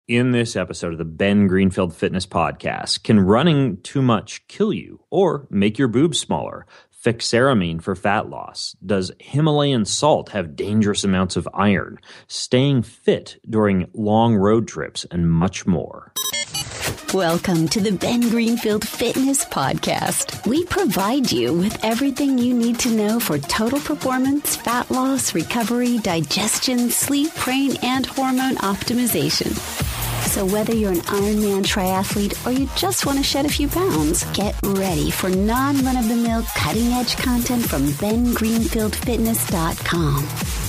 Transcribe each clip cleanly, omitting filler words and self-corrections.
In this episode of the Ben Greenfield Fitness Podcast, can running too much kill you or make your boobs smaller? Fixaramine for fat loss. Does Himalayan salt have dangerous amounts of iron? Staying fit during long road trips, and much more. Welcome to the Ben Greenfield Fitness Podcast. We provide you with everything you need to know for total performance, fat loss, recovery, digestion, sleep, brain, and hormone optimization. So whether you're an Ironman triathlete or you just want to shed a few pounds, get ready for non-run-of-the-mill cutting-edge content from BenGreenfieldFitness.com.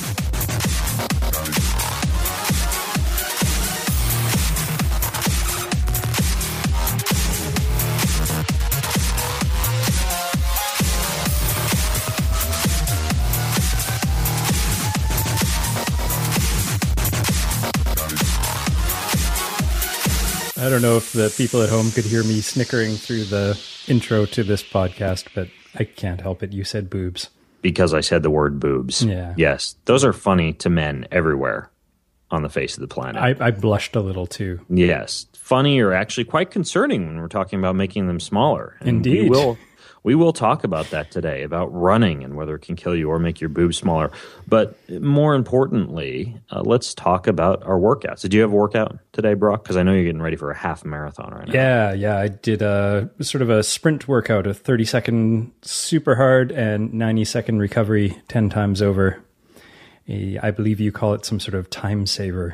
I don't know if the people at home could hear me snickering through the intro to this podcast, but I can't help it. You said boobs. Because I said the word boobs. Yeah. Yes. Those are funny to men everywhere on the face of the planet. I blushed a little too. Yes. Funny or actually quite concerning when we're talking about making them smaller. And Indeed. We will talk about that today, about running and whether it can kill you or make your boobs smaller. But more importantly, let's talk about our workouts. Did you have a workout today, Brock? Because I know you're getting ready for a half marathon right now. Yeah. I did a sort of a sprint workout, a 30-second super hard and 90-second recovery 10 times over. I believe you call it some sort of time saver.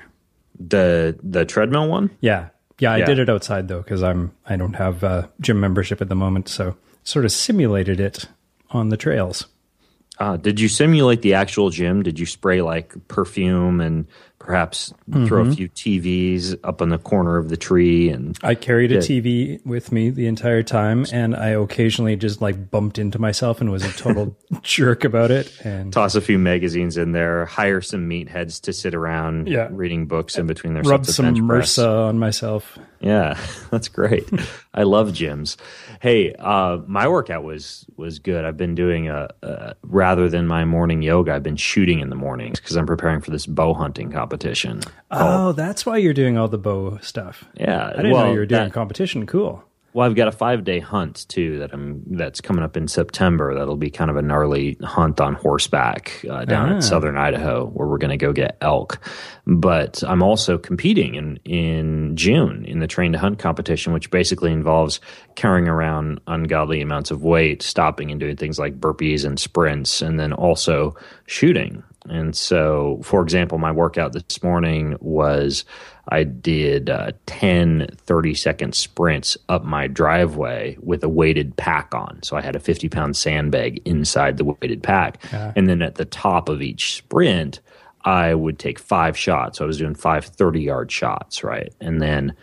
The treadmill one? Yeah. I did it outside though because I don't have a gym membership at the moment, so sort of simulated it on the trails. Did you simulate the actual gym? Did you spray like perfume and perhaps throw a few TVs up on the corner of the tree? And I carried a TV with me the entire time, and I occasionally just like bumped into myself and was a total jerk about it. And toss a few magazines in there, hire some meatheads to sit around reading books in between their rub sets of some bench press. MRSA on myself. Yeah, that's great. I love gyms. Hey, my workout was good. I've been doing rather than my morning yoga, I've been shooting in the mornings because I'm preparing for this bow hunting competition. Oh, that's why you're doing all the bow stuff. Yeah, I didn't know you were doing competition. Cool. Well, I've got a 5-day hunt too that's coming up in September. That'll be kind of a gnarly hunt on horseback down in southern Idaho, where we're going to go get elk. But I'm also competing in June in the Train to Hunt competition, which basically involves carrying around ungodly amounts of weight, stopping and doing things like burpees and sprints, and then also shooting. And so, for example, my workout this morning was I did 10 30-second sprints up my driveway with a weighted pack on. So I had a 50-pound sandbag inside the weighted pack. And then at the top of each sprint, I would take 5 shots. So I was doing 5 30-yard shots, right? And then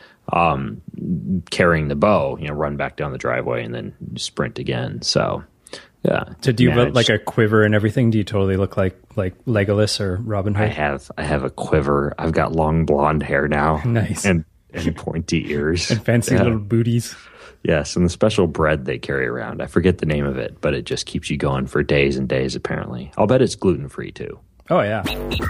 carrying the bow, run back down the driveway and then sprint again. So... yeah. So do you have like a quiver and everything? Do you totally look like Legolas or Robin Hood? I have a quiver. I've got long blonde hair now. Nice. And pointy ears. And fancy little booties. Yes, and the special bread they carry around. I forget the name of it, but it just keeps you going for days and days, apparently. I'll bet it's gluten-free, too. Oh, yeah.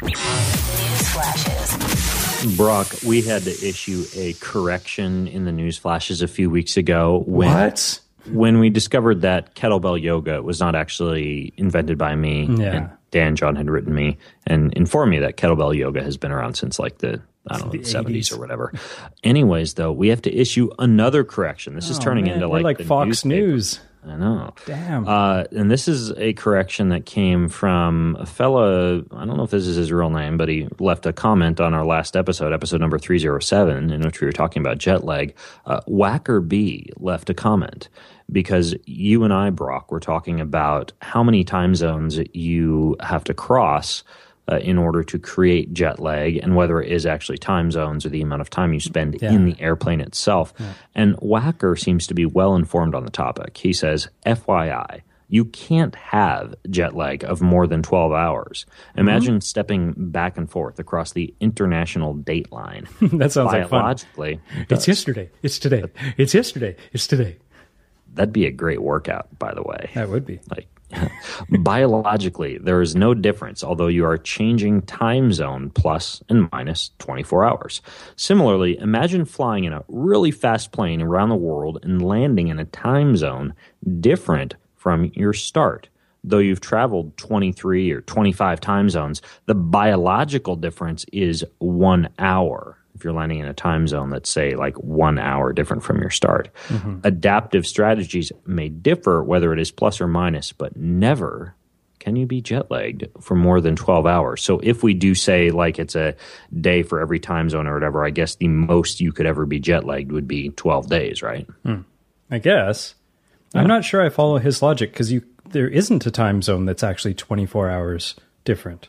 News flashes. Brock, we had to issue a correction in the news flashes a few weeks ago. What? When we discovered that kettlebell yoga was not actually invented by me, and Dan John had written me and informed me that kettlebell yoga has been around since like the 70s or whatever. Anyways, though, we have to issue another correction. This is turning into like the Fox News. I know. Damn. And this is a correction that came from a fella, I don't know if this is his real name, but he left a comment on our last episode number 307, in which we were talking about jet lag. Whacker B left a comment because you and I, Brock, were talking about how many time zones you have to cross in order to create jet lag, and whether it is actually time zones or the amount of time you spend in the airplane itself. Yeah. And Whacker seems to be well informed on the topic. He says, FYI, you can't have jet lag of more than 12 hours. Imagine stepping back and forth across the international date line. That sounds like fun. Biologically, it's yesterday. It's today. It's yesterday. It's today. That'd be a great workout, by the way. That would be. Like, Biologically, there is no difference, although you are changing time zone plus and minus 24 hours. Similarly, imagine flying in a really fast plane around the world and landing in a time zone different from your start. Though you've traveled 23 or 25 time zones, the biological difference is 1 hour. If you're landing in a time zone that's, say, like 1 hour different from your start. Mm-hmm. Adaptive strategies may differ, whether it is plus or minus, but never can you be jet lagged for more than 12 hours. So if we do say like it's a day for every time zone or whatever, I guess the most you could ever be jet lagged would be 12 days, right? I guess. Yeah. I'm not sure I follow his logic because there isn't a time zone that's actually 24 hours different.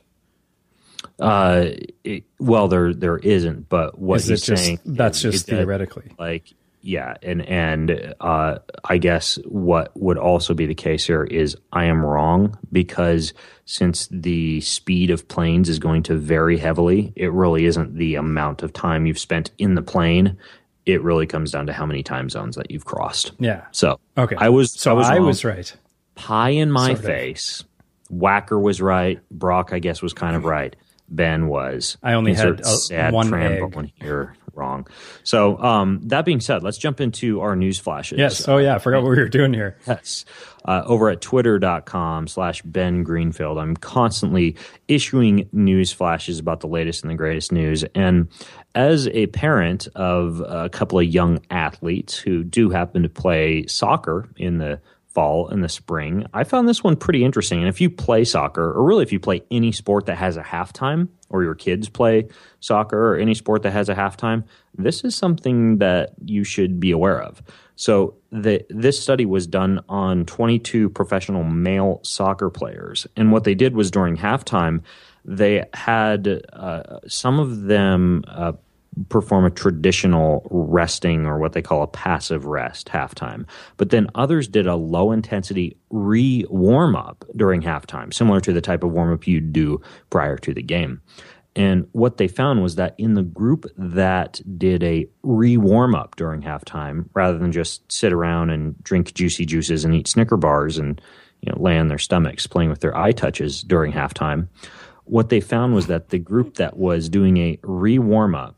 Well, there isn't, but what he's saying that's just theoretically. And I guess what would also be the case here is I am wrong, because since the speed of planes is going to vary heavily, it really isn't the amount of time you've spent in the plane. It really comes down to how many time zones that you've crossed. Yeah. So okay, I was right. Pie in my face. Whacker was right. Brock, I guess, was kind of right. Ben was. I only had one egg. When you're wrong. So that being said, let's jump into our news flashes. Yes. Oh, yeah. I forgot what we were doing here. Yes. Over at twitter.com/Ben Greenfield, I'm constantly issuing news flashes about the latest and the greatest news. And as a parent of a couple of young athletes who do happen to play soccer in the fall and the spring, I found this one pretty interesting. And if you play soccer, or really if you play any sport that has a halftime, or your kids play soccer or any sport that has a halftime, this is something that you should be aware of. So this study was done on 22 professional male soccer players. And what they did was during halftime, they had some of them perform a traditional resting, or what they call a passive rest, halftime. But then others did a low-intensity re-warm-up during halftime, similar to the type of warm-up you'd do prior to the game. And what they found was that in the group that did a re-warm-up during halftime, rather than just sit around and drink juicy juices and eat Snicker bars and lay on their stomachs playing with their eye touches during halftime, what they found was that the group that was doing a re-warm-up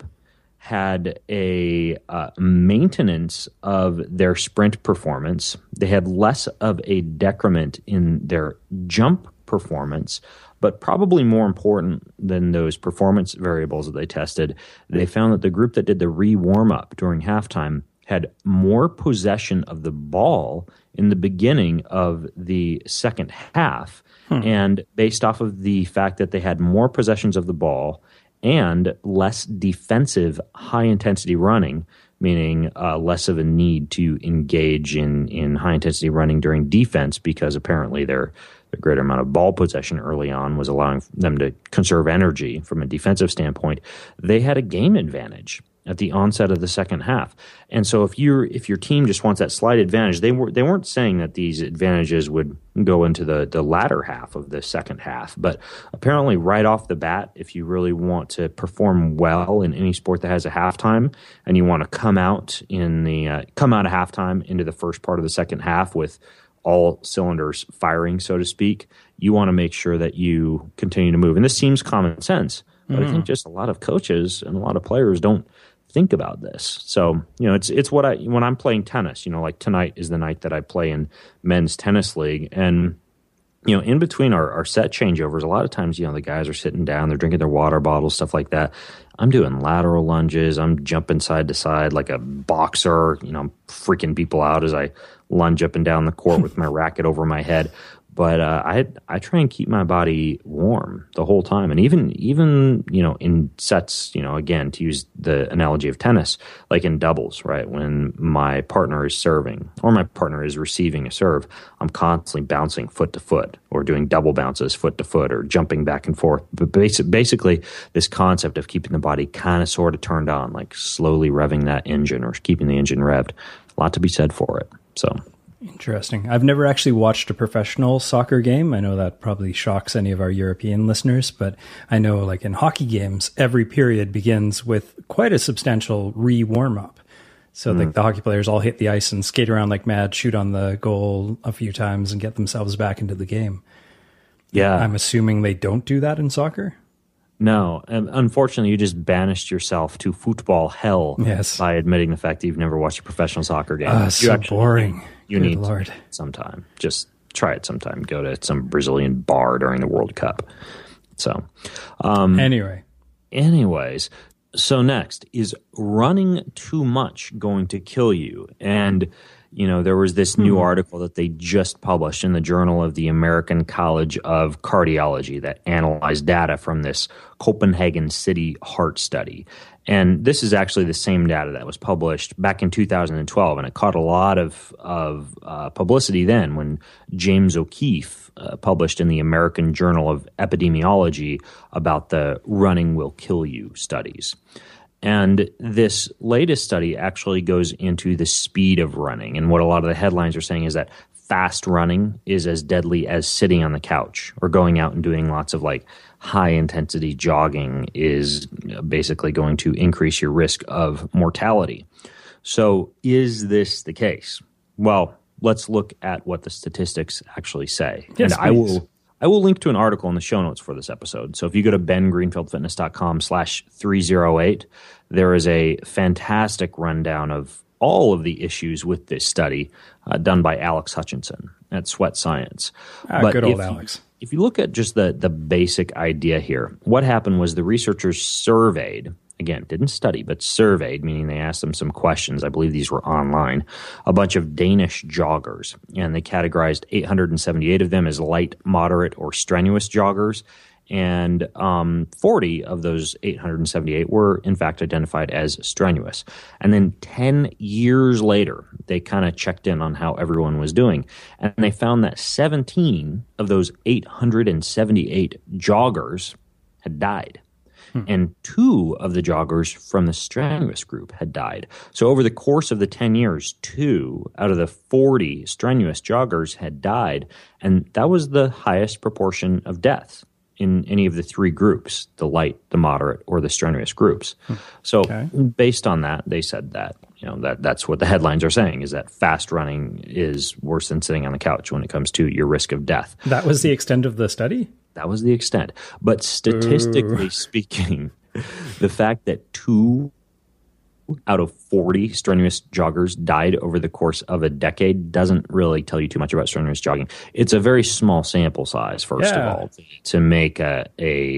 had a maintenance of their sprint performance. They had less of a decrement in their jump performance, but probably more important than those performance variables that they tested, they found that the group that did the re-warm-up during halftime had more possession of the ball in the beginning of the second half. And based off of the fact that they had more possessions of the ball and less defensive high-intensity running, meaning less of a need to engage in high-intensity running during defense, because apparently their greater amount of ball possession early on was allowing them to conserve energy from a defensive standpoint, they had a game advantage at the onset of the second half. And so if your team just wants that slight advantage, they weren't saying that these advantages would go into the latter half of the second half. But apparently right off the bat, if you really want to perform well in any sport that has a halftime, and you want to come out of halftime into the first part of the second half with all cylinders firing, so to speak, you want to make sure that you continue to move. And this seems common sense, but I think just a lot of coaches and a lot of players don't think about this. So, it's when I'm playing tennis, like tonight is the night that I play in men's tennis league. And, in between our set changeovers, a lot of times, the guys are sitting down, they're drinking their water bottles, stuff like that. I'm doing lateral lunges. I'm jumping side to side like a boxer, I'm freaking people out as I lunge up and down the court with my racket over my head. But I try and keep my body warm the whole time. And even in sets, again, to use the analogy of tennis, like in doubles, right? When my partner is serving or my partner is receiving a serve, I'm constantly bouncing foot to foot, or doing double bounces foot to foot, or jumping back and forth. But basically, this concept of keeping the body kind of sort of turned on, like slowly revving that engine or keeping the engine revved, a lot to be said for it. So. Interesting. I've never actually watched a professional soccer game. I know that probably shocks any of our European listeners, but I know like in hockey games, every period begins with quite a substantial re-warm-up. So the hockey players all hit the ice and skate around like mad, shoot on the goal a few times and get themselves back into the game. Yeah. I'm assuming they don't do that in soccer? No. Unfortunately, you just banished yourself to football hell by admitting the fact that you've never watched a professional soccer game. So boring. You need sometime. Just try it sometime. Go to some Brazilian bar during the World Cup. So, anyways, so next, is running too much going to kill you? And, there was this new article that they just published in the Journal of the American College of Cardiology that analyzed data from this Copenhagen City heart study. And this is actually the same data that was published back in 2012, and it caught a lot of publicity then when James O'Keefe published in the American Journal of Epidemiology about the running will kill you studies. And this latest study actually goes into the speed of running. And what a lot of the headlines are saying is that fast running is as deadly as sitting on the couch, or going out and doing lots of high intensity jogging is basically going to increase your risk of mortality. So is this the case? Well, let's look at what the statistics actually say. Yes, and I will link to an article in the show notes for this episode. So if you go to bengreenfieldfitness.com/308, there is a fantastic rundown of all of the issues with this study done by Alex Hutchinson at Sweat Science. But good old Alex. If you look at just the basic idea here, what happened was the researchers surveyed, again, didn't study, but surveyed, meaning they asked them some questions. I believe these were online, a bunch of Danish joggers. And they categorized 878 of them as light, moderate, or strenuous joggers. And 40 of those 878 were, in fact, identified as strenuous. And then 10 years later, they kind of checked in on how everyone was doing. And they found that 17 of those 878 joggers had died. And 2 of the joggers from the strenuous group had died. So over the course of the 10 years, 2 out of the 40 strenuous joggers had died. And that was the highest proportion of deaths in any of the 3 groups, the light, the moderate, or the strenuous groups. So based on that, they said that, that's what the headlines are saying, is that fast running is worse than sitting on the couch when it comes to your risk of death. That was the extent of the study? That was the extent. But statistically speaking, the fact that 2 out of 40 strenuous joggers died over the course of a decade doesn't really tell you too much about strenuous jogging. It's a very small sample size, first of all, to make an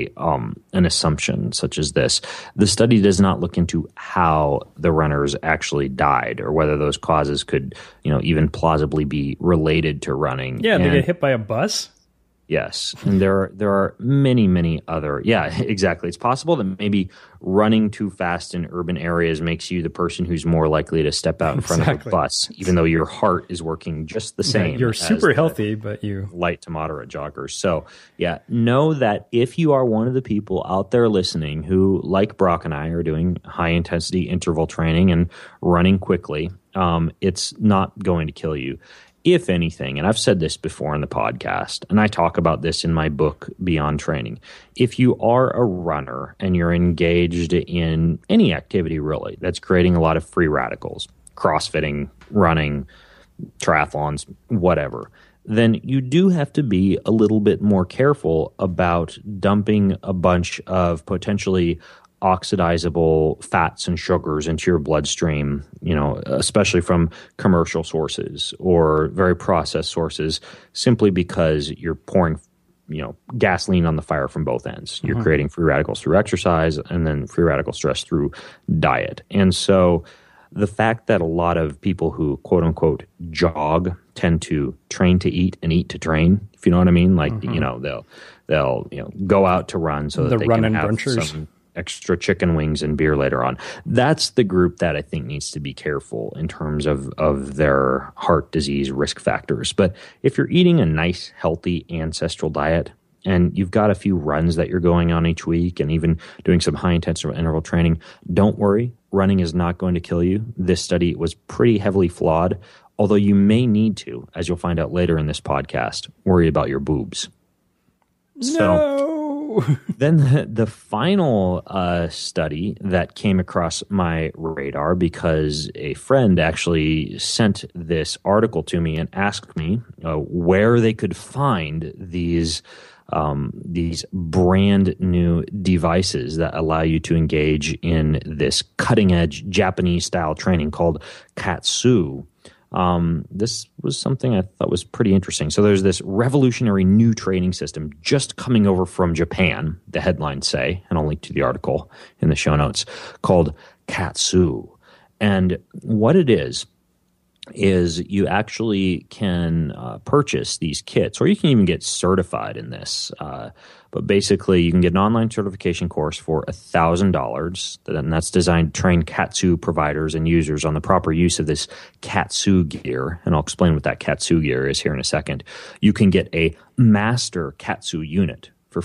assumption such as this. The study does not look into how the runners actually died, or whether those causes could, even plausibly be related to running. Yeah, they get hit by a bus? Yes, and there are many, many other. Yeah, exactly. It's possible that maybe running too fast in urban areas makes you the person who's more likely to step out in front of a bus, even though your heart is working just the same. Yeah, you're super healthy, but you light to moderate joggers. So, yeah, know that if you are one of the people out there listening who, like Brock and I, are doing high intensity interval training and running quickly, it's not going to kill you. If anything, and I've said this before in the podcast, and I talk about this in my book, Beyond Training, if you are a runner and you're engaged in any activity really that's creating a lot of free radicals, crossfitting, running, triathlons, whatever, then you do have to be a little bit more careful about dumping a bunch of potentially oxidizable fats and sugars into your bloodstream, especially from commercial sources or very processed sources, simply because you're pouring, gasoline on the fire from both ends. You're creating free radicals through exercise and then free radical stress through diet. And so the fact that a lot of people who quote unquote jog tend to train to eat and eat to train, if you know what I mean, they'll go out to run so that they can have brunchers, some extra chicken wings and beer later on. That's the group that I think needs to be careful in terms of their heart disease risk factors. But if you're eating a nice, healthy, ancestral diet, and you've got a few runs that you're going on each week and even doing some high-intensity interval training, don't worry. Running is not going to kill you. This study was pretty heavily flawed, although you may need to, as you'll find out later in this podcast, worry about your boobs. No. No. Then the final study that came across my radar, because a friend actually sent this article to me and asked me where they could find these brand new devices that allow you to engage in this cutting edge Japanese style training called KAATSU. This was something I thought was pretty interesting. So there's this revolutionary new training system just coming over from Japan, the headlines say, and I'll link to the article in the show notes, called KAATSU. And what it is you actually can purchase these kits, or you can even get certified in this. But basically, you can get an online certification course for $1,000, and that's designed to train KAATSU providers and users on the proper use of this KAATSU gear. And I'll explain what that KAATSU gear is here in a second. You can get a master KAATSU unit for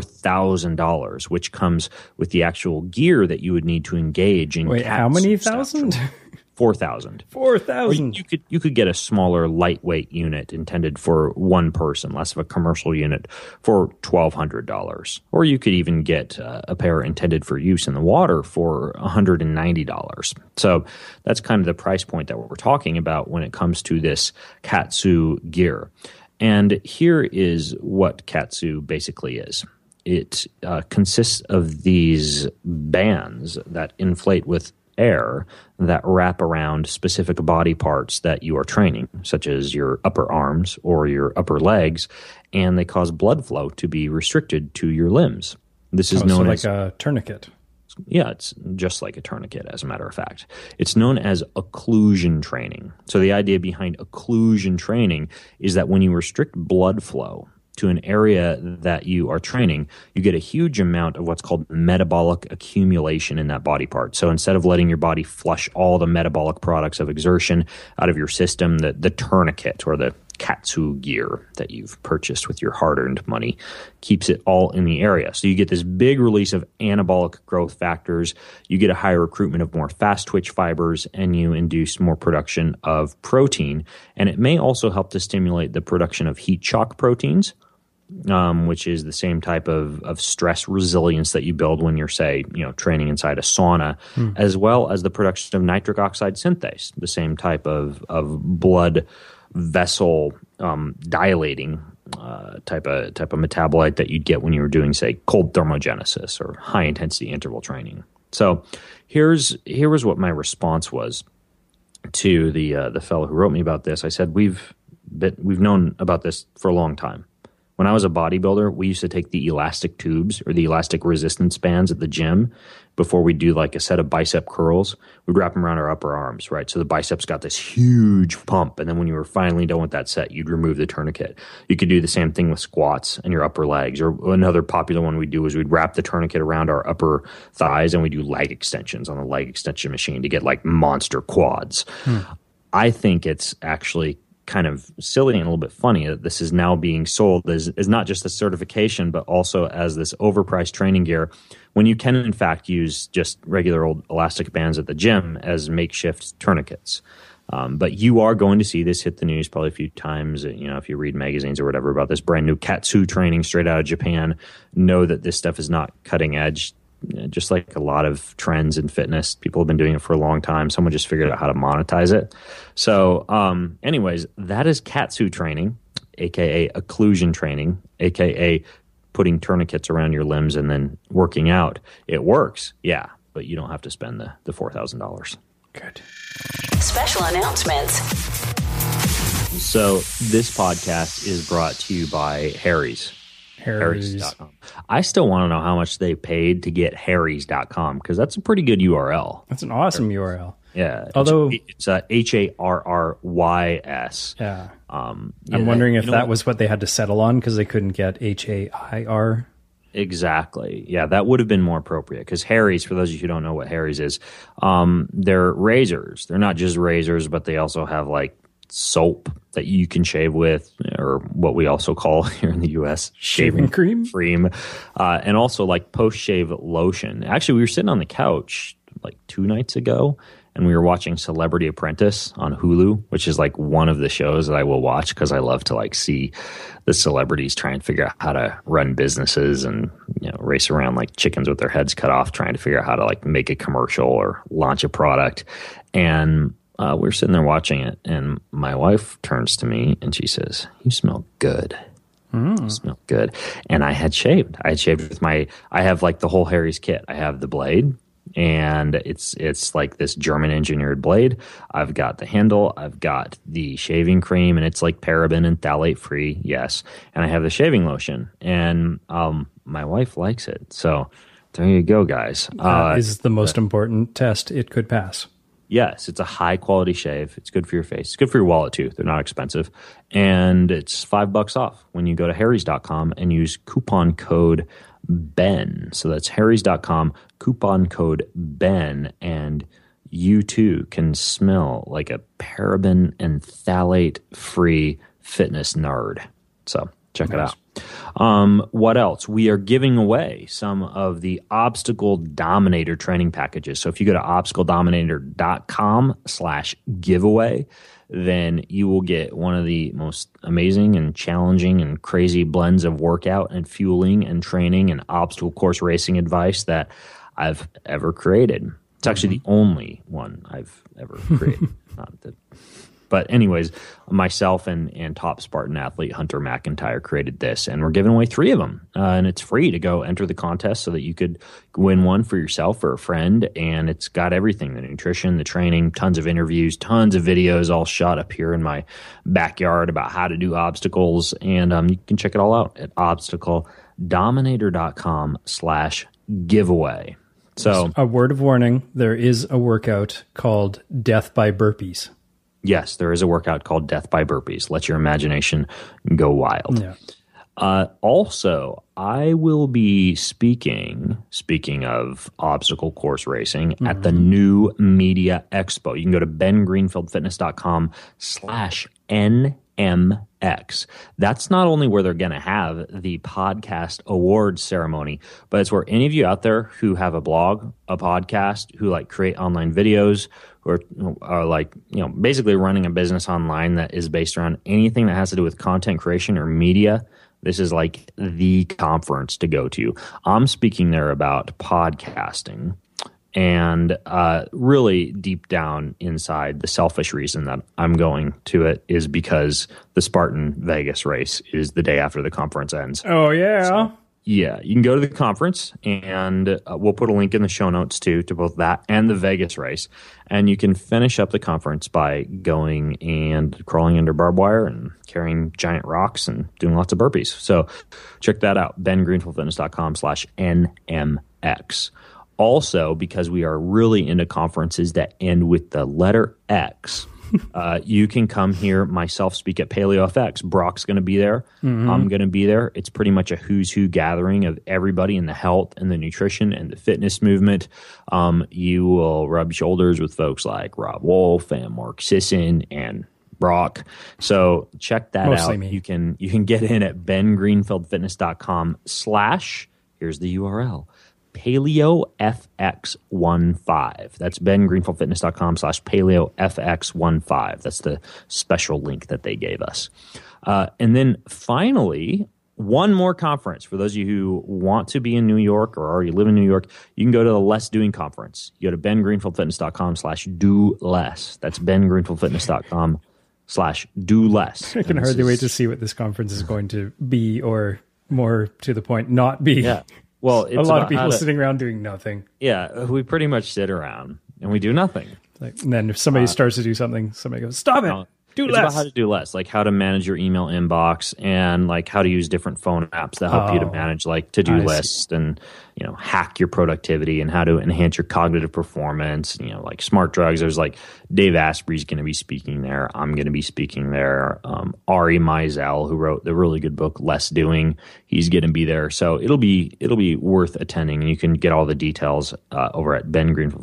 $4,000, which comes with the actual gear that you would need to engage in. Wait, how many thousand? 4,000. 4,000. You could get a smaller, lightweight unit intended for one person, less of a commercial unit, for $1,200. Or you could even get a pair intended for use in the water for $190. So that's kind of the price point that we're talking about when it comes to this KAATSU gear. And here is what KAATSU basically is. It consists of these bands that inflate with air that wrap around specific body parts that you are training, such as your upper arms or your upper legs, and they cause blood flow to be restricted to your limbs. This is known as a tourniquet. Yeah, it's just like a tourniquet, as a matter of fact. It's known as occlusion training. So the idea behind occlusion training is that when you restrict blood flow to an area that you are training, you get a huge amount of what's called metabolic accumulation in that body part. So instead of letting your body flush all the metabolic products of exertion out of your system, the tourniquet or the KAATSU gear that you've purchased with your hard-earned money keeps it all in the area. So you get this big release of anabolic growth factors, you get a higher recruitment of more fast-twitch fibers, and you induce more production of protein. And it may also help to stimulate the production of heat shock proteins, which is the same type of stress resilience that you build when you're, say, training inside a sauna, as well as the production of nitric oxide synthase, the same type of blood vessel dilating type of metabolite that you'd get when you were doing, say, cold thermogenesis or high intensity interval training. So here was what my response was to the fellow who wrote me about this. I said, we've known about this for a long time. When I was a bodybuilder, we used to take the elastic tubes or the elastic resistance bands at the gym before we do like a set of bicep curls. We'd wrap them around our upper arms, right? So the biceps got this huge pump. And then when you were finally done with that set, you'd remove the tourniquet. You could do the same thing with squats and your upper legs. Or another popular one we'd do is we'd wrap the tourniquet around our upper thighs and we do leg extensions on the leg extension machine to get like monster quads. I think it's actually kind of silly and a little bit funny that this is now being sold as not just a certification, but also as this overpriced training gear, when you can in fact use just regular old elastic bands at the gym as makeshift tourniquets. But you are going to see this hit the news probably a few times. If you read magazines or whatever about this brand new KAATSU training straight out of Japan, know that this stuff is not cutting edge. Just like a lot of trends in fitness, people have been doing it for a long time. Someone just figured out how to monetize it. So anyways, that is KAATSU training, aka occlusion training, aka putting tourniquets around your limbs and then working out. It works, yeah, but you don't have to spend the $4,000. Good. Special announcements. So this podcast is brought to you by Harry's. Harry's.com. I still want to know how much they paid to get Harry's.com because that's a pretty good URL. That's an awesome URL. Yeah. Although it's HARRYS. Yeah. I'm wondering if that was what they had to settle on because they couldn't get HAIR. Exactly. Yeah, that would have been more appropriate because Harry's, for those of you who don't know what Harry's is, they're razors. They're not just razors, but they also have like soap that you can shave with, or what we also call here in the U.S. shaving cream, and also like post-shave lotion. Actually, we were sitting on the couch like 2 nights ago, and we were watching Celebrity Apprentice on Hulu, which is like one of the shows that I will watch because I love to like see the celebrities try and figure out how to run businesses and, you know, race around like chickens with their heads cut off, trying to figure out how to like make a commercial or launch a product. And we were sitting there watching it, and my wife turns to me and she says, "You smell good." You smell good. And I had shaved. With I have like the whole Harry's kit. I have the blade, and it's like this German engineered blade. I've got the handle. I've got the shaving cream, and it's like paraben and phthalate free. Yes. And I have the shaving lotion, and my wife likes it. So there you go, guys. That is the most important test it could pass. Yes, it's a high quality shave. It's good for your face. It's good for your wallet too. They're not expensive. And it's $5 off when you go to harrys.com and use coupon code BEN. So that's harrys.com, coupon code BEN, and you too can smell like a paraben and phthalate free fitness nerd. So check it out. What else? We are giving away some of the Obstacle Dominator training packages. So if you go to obstacledominator.com/giveaway, then you will get one of the most amazing and challenging and crazy blends of workout and fueling and training and obstacle course racing advice that I've ever created. It's actually the only one I've ever created. But anyways, myself and top Spartan athlete Hunter McIntyre created this, and we're giving away 3 of them. And it's free to go enter the contest so that you could win one for yourself or a friend. And it's got everything, the nutrition, the training, tons of interviews, tons of videos all shot up here in my backyard about how to do obstacles. And you can check it all out at obstacledominator.com/giveaway. So a word of warning, there is a workout called Death by Burpees. Yes, there is a workout called Death by Burpees. Let your imagination go wild. Yeah. Also, I will be speaking of obstacle course racing at the New Media Expo. You can go to bengreenfieldfitness.com/NMX. That's not only where they're going to have the podcast awards ceremony, but it's where any of you out there who have a blog, a podcast, who like create online videos, or are like, you know, basically running a business online that is based around anything that has to do with content creation or media. This is like the conference to go to. I'm speaking there about podcasting, and really deep down inside, the selfish reason that I'm going to it is because the Spartan Vegas race is the day after the conference ends. Oh, yeah. So, yeah, you can go to the conference, and we'll put a link in the show notes too to both that and the Vegas race. And you can finish up the conference by going and crawling under barbed wire and carrying giant rocks and doing lots of burpees. So check that out, bengreenfieldfitness.com/NMX. Also, because we are really into conferences that end with the letter X, you can come hear myself speak at PaleoFX. Brock's going to be there. I'm going to be there. It's pretty much a who's who gathering of everybody in the health and the nutrition and the fitness movement. You will rub shoulders with folks like Rob Wolf and Mark Sisson and Brock. So check that Mostly out. me. You can get in at bengreenfieldfitness.com/ here's the URL. PaleoFX15. That's bengreenfieldfitness.com/PaleoFX15. That's the special link that they gave us. And then finally, one more conference. For those of you who want to be in New York or already live in New York, you can go to the Less Doing Conference. You go to bengreenfieldfitness.com/do-less. That's bengreenfieldfitness.com/do-less. I can hardly wait to see what this conference is going to be, or more to the point, not be. Yeah. Well, it's a lot of people sitting around doing nothing. Yeah, we pretty much sit around and we do nothing. And then if somebody starts to do something, somebody goes, "Stop it! Do it's less." About how to do less, like how to manage your email inbox and like how to use different phone apps that help you to manage like to-do lists and, you know, hack your productivity and how to enhance your cognitive performance. You know, like smart drugs. There's like Dave Asprey's going to be speaking there. I'm going to be speaking there. Ari Meisel, who wrote the really good book Less Doing, he's going to be there. So it'll be worth attending, and you can get all the details over at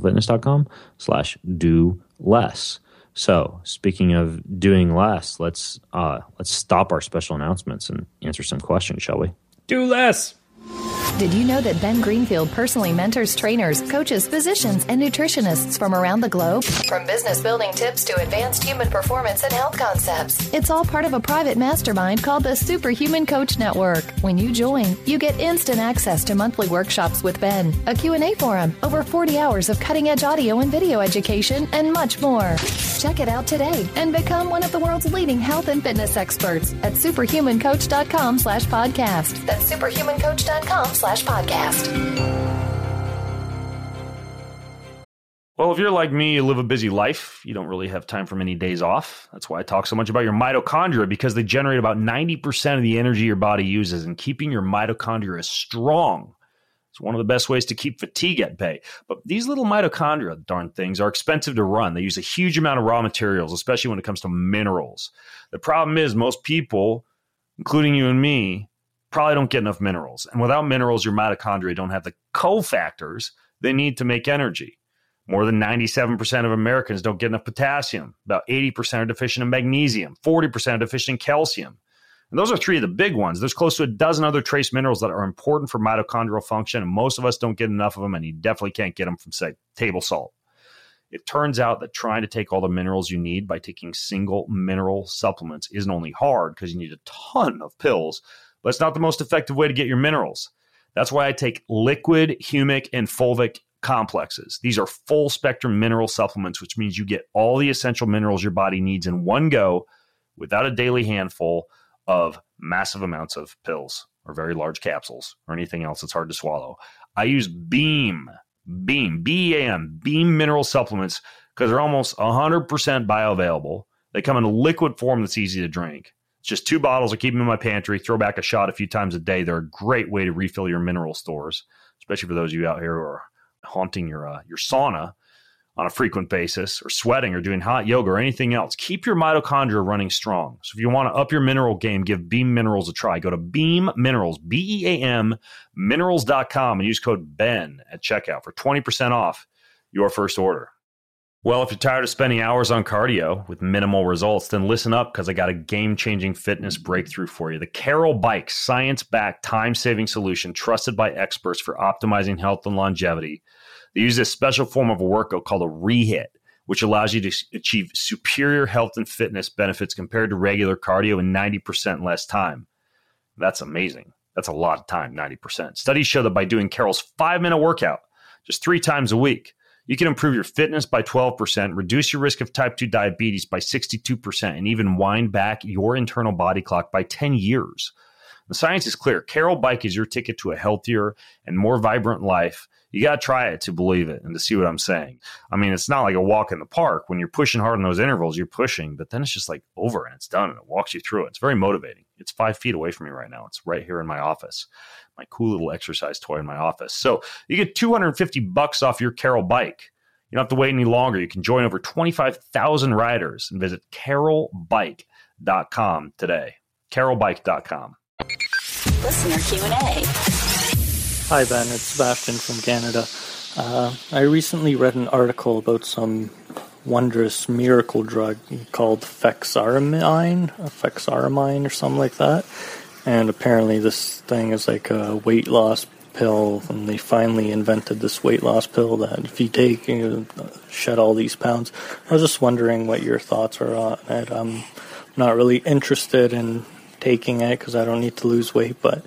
bengreenfieldfitness.com/do-less. So, speaking of doing less, let's stop our special announcements and answer some questions, shall we? Do less. Did you know that Ben Greenfield personally mentors trainers, coaches, physicians, and nutritionists from around the globe? From business building tips to advanced human performance and health concepts. It's all part of a private mastermind called the Superhuman Coach Network. When you join, you get instant access to monthly workshops with Ben, a Q&A forum, over 40 hours of cutting-edge audio and video education, and much more. Check it out today and become one of the world's leading health and fitness experts at superhumancoach.com/podcast. That's superhumancoach.com/podcast. Well, if you're like me, you live a busy life. You don't really have time for many days off. That's why I talk so much about your mitochondria, because they generate about 90% of the energy your body uses, and keeping your mitochondria strong is one of the best ways to keep fatigue at bay. But these little mitochondria, darn things, are expensive to run. They use a huge amount of raw materials, especially when it comes to minerals. The problem is most people, including you and me, probably don't get enough minerals. And without minerals, your mitochondria don't have the cofactors they need to make energy. More than 97% of Americans don't get enough potassium. About 80% are deficient in magnesium. 40% are deficient in calcium. And those are three of the big ones. There's close to a dozen other trace minerals that are important for mitochondrial function, and most of us don't get enough of them, and you definitely can't get them from, say, table salt. It turns out that trying to take all the minerals you need by taking single mineral supplements isn't only hard because you need a ton of pills, but it's not the most effective way to get your minerals. That's why I take liquid, humic, and fulvic complexes. These are full spectrum mineral supplements, which means you get all the essential minerals your body needs in one go without a daily handful of massive amounts of pills or very large capsules or anything else that's hard to swallow. I use BEAM, B-E-A-M, BEAM mineral supplements because they're almost 100% bioavailable. They come in a liquid form that's easy to drink. It's just 2 bottles. I keep them in my pantry, throw back a shot a few times a day. They're a great way to refill your mineral stores, especially for those of you out here who are haunting your sauna on a frequent basis, or sweating, or doing hot yoga, or anything else. Keep your mitochondria running strong. So if you want to up your mineral game, give Beam Minerals a try. Go to Beam Minerals, B-E-A-M, minerals.com, and use code BEN at checkout for 20% off your first order. Well, if you're tired of spending hours on cardio with minimal results, then listen up, because I got a game-changing fitness breakthrough for you. The Carol Bike, science-backed, time-saving solution trusted by experts for optimizing health and longevity. They use this special form of a workout called a rehit, which allows you to achieve superior health and fitness benefits compared to regular cardio in 90% less time. That's amazing. That's a lot of time, 90%. Studies show that by doing Carol's 5-minute workout just 3 times a week, you can improve your fitness by 12%, reduce your risk of type 2 diabetes by 62%, and even wind back your internal body clock by 10 years. The science is clear. Carol Bike is your ticket to a healthier and more vibrant life. You got to try it to believe it and to see what I'm saying. I mean, it's not like a walk in the park. When you're pushing hard in those intervals, you're pushing, but then it's just like over and it's done and it walks you through it. It's very motivating. It's 5 feet away from me right now. It's right here in my office, my cool little exercise toy in my office. So you get $250 off your Carol Bike. You don't have to wait any longer. You can join over 25,000 riders and visit carolbike.com today. carolbike.com. Listener Q&A. Hi, Ben. It's Sebastian from Canada. I recently read an article about some wondrous miracle drug called Fexaramine or something like that. And apparently this thing is like a weight loss pill, and they finally invented this weight loss pill that if you take, you shed all these pounds. I was just wondering what your thoughts are on it. I'm not really interested in taking it because I don't need to lose weight, but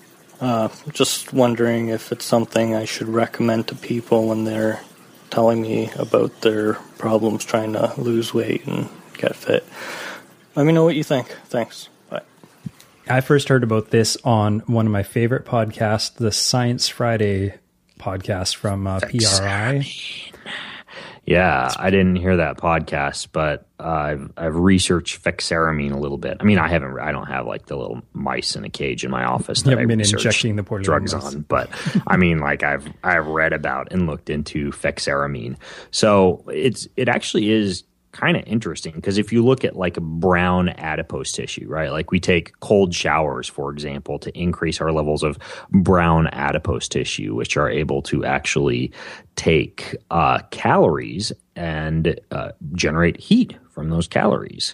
just wondering if it's something I should recommend to people when they're telling me about their problems trying to lose weight and get fit. Let me know what you think. Thanks. Bye. I first heard about this on one of my favorite podcasts, the Science Friday podcast from PRI. Yeah, I didn't hear that podcast, but I've researched Fexaramine a little bit. I mean, I don't have like the little mice in a cage in my office that I been injecting the poor drugs mice on, but I mean, like I've read about and looked into Fexaramine. So it actually is kind of interesting, because if you look at like a brown adipose tissue, right? Like we take cold showers, for example, to increase our levels of brown adipose tissue, which are able to actually take calories and generate heat from those calories.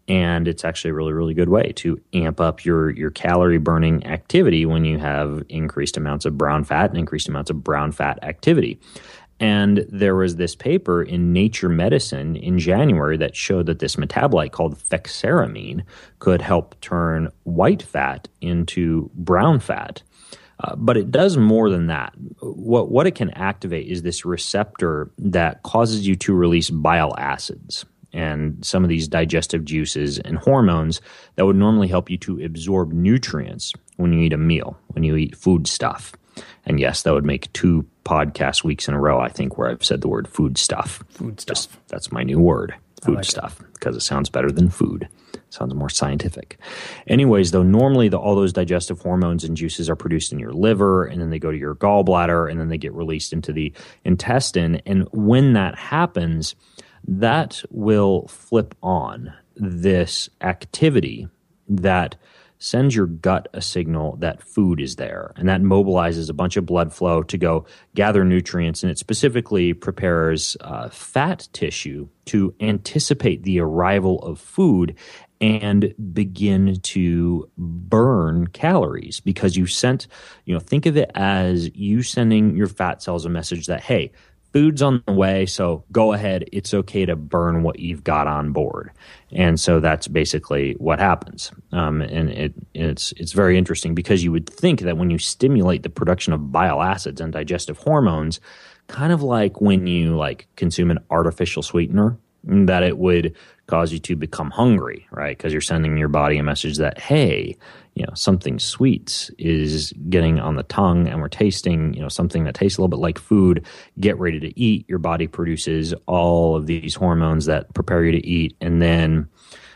And it's actually a really, really good way to amp up your calorie burning activity when you have increased amounts of brown fat and increased amounts of brown fat activity. And there was this paper in Nature Medicine in January that showed that this metabolite called fexaramine could help turn white fat into brown fat. But it does more than that. What it can activate is this receptor that causes you to release bile acids and some of these digestive juices and hormones that would normally help you to absorb nutrients when you eat a meal, when you eat food stuff. And yes, that would make 2 podcast weeks in a row, I think, where I've said the word food stuff. Food stuff. That's my new word, food like stuff, because it sounds better than food. It sounds more scientific. Anyways, though, normally all those digestive hormones and juices are produced in your liver, and then they go to your gallbladder, and then they get released into the intestine. And when that happens, that will flip on this activity that sends your gut a signal that food is there, and that mobilizes a bunch of blood flow to go gather nutrients, and it specifically prepares fat tissue to anticipate the arrival of food and begin to burn calories, because you sent, think of it as you sending your fat cells a message that, hey, food's on the way, so go ahead. It's okay to burn what you've got on board. And so that's basically what happens. And it's very interesting, because you would think that when you stimulate the production of bile acids and digestive hormones, kind of like when you consume an artificial sweetener, that it would cause you to become hungry, right? Because you're sending your body a message that, hey, something sweet is getting on the tongue, and we're tasting, something that tastes a little bit like food. Get ready to eat. Your body produces all of these hormones that prepare you to eat. And then,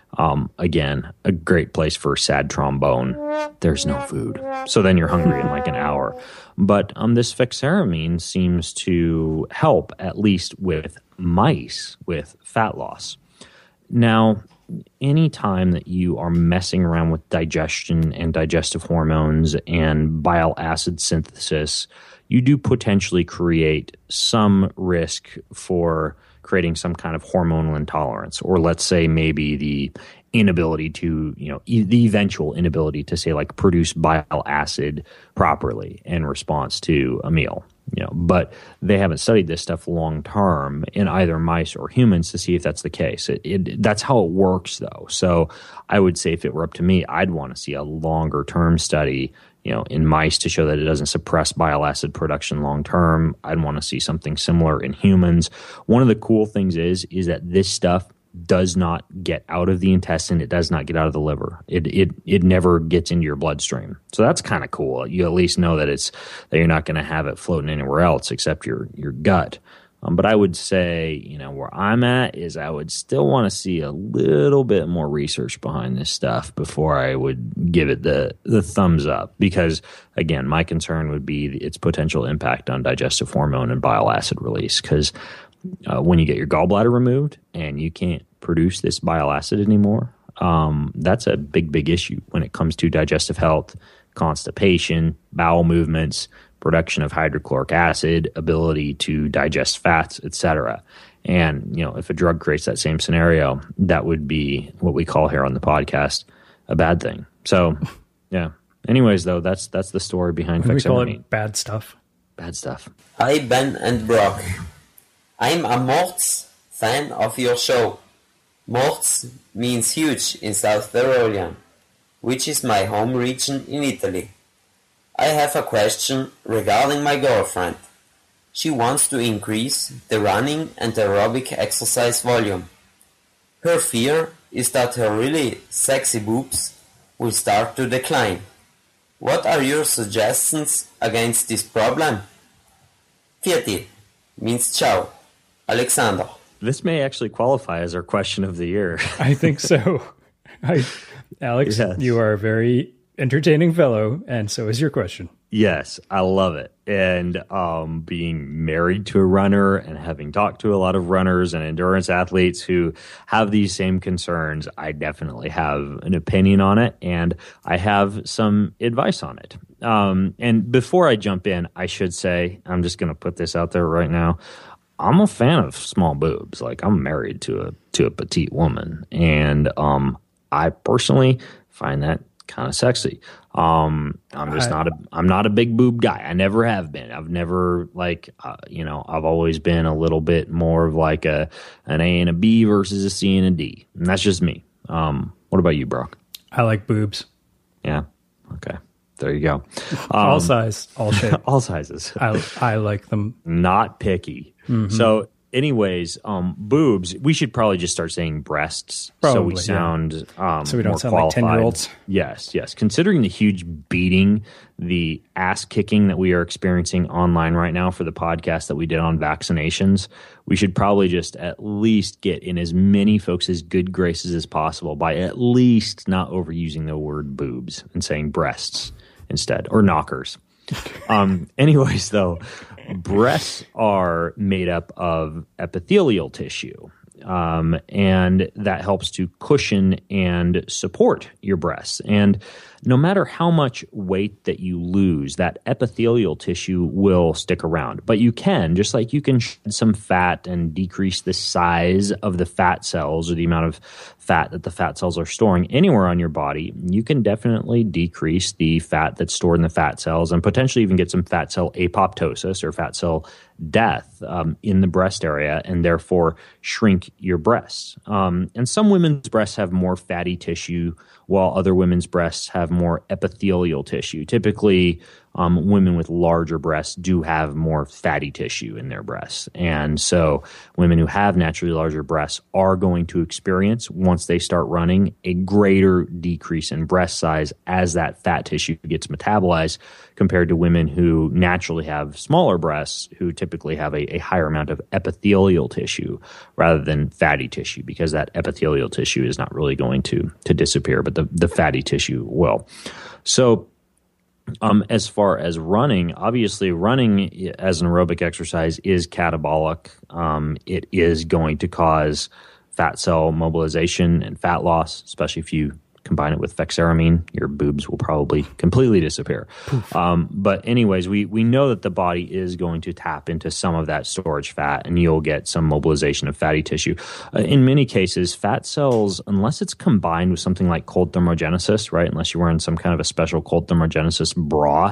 again, a great place for sad trombone. There's no food. So then you're hungry in an hour. But this fexaramine seems to help, at least with mice, with fat loss. Now, any time that you are messing around with digestion and digestive hormones and bile acid synthesis, you do potentially create some risk for creating some kind of hormonal intolerance, or let's say maybe the inability to, the eventual inability to, say, produce bile acid properly in response to a meal. But they haven't studied this stuff long term in either mice or humans to see if that's the case. That's how it works, though. So I would say if it were up to me, I'd want to see a longer term study, in mice to show that it doesn't suppress bile acid production long term. I'd want to see something similar in humans. One of the cool things is that this stuff does not get out of the intestine. It does not get out of the liver. It never gets into your bloodstream. So that's kind of cool. You at least know that you're not going to have it floating anywhere else except your gut. But I would say, where I'm at is I would still want to see a little bit more research behind this stuff before I would give it the thumbs up. Because, again, my concern would be its potential impact on digestive hormone and bile acid release. Because when you get your gallbladder removed and you can't produce this bile acid anymore, that's a big, big issue when it comes to digestive health, constipation, bowel movements, production of hydrochloric acid, ability to digest fats, etc. And, if a drug creates that same scenario, that would be what we call here on the podcast a bad thing. So, yeah. Anyways, though, that's the story behind fexaramine. We call it bad stuff. Bad stuff. Hi, Ben and Brock. I'm a Morts fan of your show. Morts means huge in South Tyrolean, which is my home region in Italy. I have a question regarding my girlfriend. She wants to increase the running and aerobic exercise volume. Her fear is that her really sexy boobs will start to decline. What are your suggestions against this problem? Fiati means ciao. Alexander. This may actually qualify as our question of the year. I think so. Alex, yes. You are a very entertaining fellow, and so is your question. Yes, I love it. And being married to a runner and having talked to a lot of runners and endurance athletes who have these same concerns, I definitely have an opinion on it, and I have some advice on it. And before I jump in, I should say, I'm just going to put this out there right now. I'm a fan of small boobs. I'm married to a petite woman, and I personally find that kind of sexy. I'm not a big boob guy. I never have been. I've never I've always been a little bit more of like an A and a B versus a C and a D. And that's just me. What about you, Brock? I like boobs. Yeah. Okay. There you go. All size, all shape. All sizes. I like them. Not picky. Mm-hmm. So anyways, boobs, we should probably just start saying breasts. Probably, so we sound so we don't more sound qualified. like 10-year-olds. Yes. Considering the huge beating, the ass kicking that we are experiencing online right now for the podcast that we did on vaccinations, we should probably just at least get in as many folks' good graces as possible by at least not overusing the word boobs and saying breasts instead, or knockers. Anyways, though, breasts are made up of epithelial tissue, and that helps to cushion and support your breasts. And no matter how much weight that you lose, that epithelial tissue will stick around. But you can, just like you can shed some fat and decrease the size of the fat cells or the amount of fat that the fat cells are storing anywhere on your body, you can definitely decrease the fat that's stored in the fat cells and potentially even get some fat cell apoptosis or fat cell death in the breast area, and therefore shrink your breasts. And some women's breasts have more fatty tissue, while other women's breasts have more epithelial tissue. Typically, women with larger breasts do have more fatty tissue in their breasts. And so women who have naturally larger breasts are going to experience, once they start running, a greater decrease in breast size as that fat tissue gets metabolized, compared to women who naturally have smaller breasts, who typically have a higher amount of epithelial tissue rather than fatty tissue, because that epithelial tissue is not really going to disappear, but the fatty tissue will. So as far as running, obviously running as an aerobic exercise is catabolic. It is going to cause fat cell mobilization and fat loss, especially if you combine it with fexaramine. Your boobs will probably completely disappear. But anyways, we know that the body is going to tap into some of that storage fat, and you'll get some mobilization of fatty tissue. In many cases, fat cells, unless it's combined with something like cold thermogenesis, right, unless you're wearing some kind of a special cold thermogenesis bra,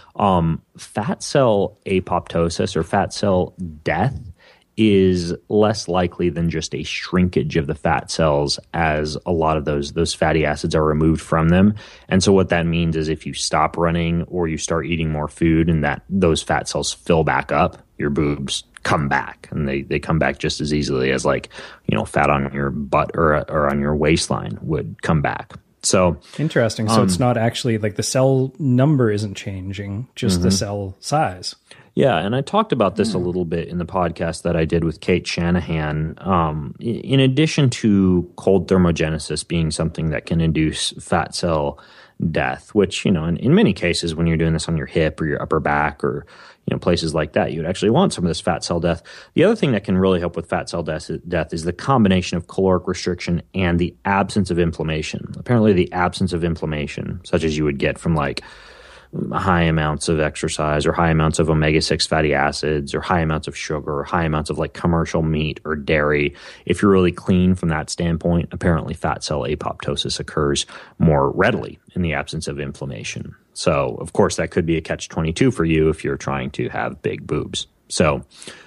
fat cell apoptosis or fat cell death is less likely than just a shrinkage of the fat cells, as a lot of those fatty acids are removed from them. And so what that means is if you stop running or you start eating more food and that those fat cells fill back up, your boobs come back, and they come back just as easily as fat on your butt or on your waistline would come back. So interesting. So it's not actually like the cell number isn't changing, just the cell size. Yeah, and I talked about this a little bit in the podcast that I did with Kate Shanahan. In addition to cold thermogenesis being something that can induce fat cell death, which, in many cases when you're doing this on your hip or your upper back or places like that, you'd actually want some of this fat cell death. The other thing that can really help with fat cell death is the combination of caloric restriction and the absence of inflammation. Apparently the absence of inflammation, such as you would get from high amounts of exercise or high amounts of omega-6 fatty acids or high amounts of sugar or high amounts of commercial meat or dairy. If you're really clean from that standpoint, apparently fat cell apoptosis occurs more readily in the absence of inflammation. So, of course, that could be a catch-22 for you if you're trying to have big boobs. So,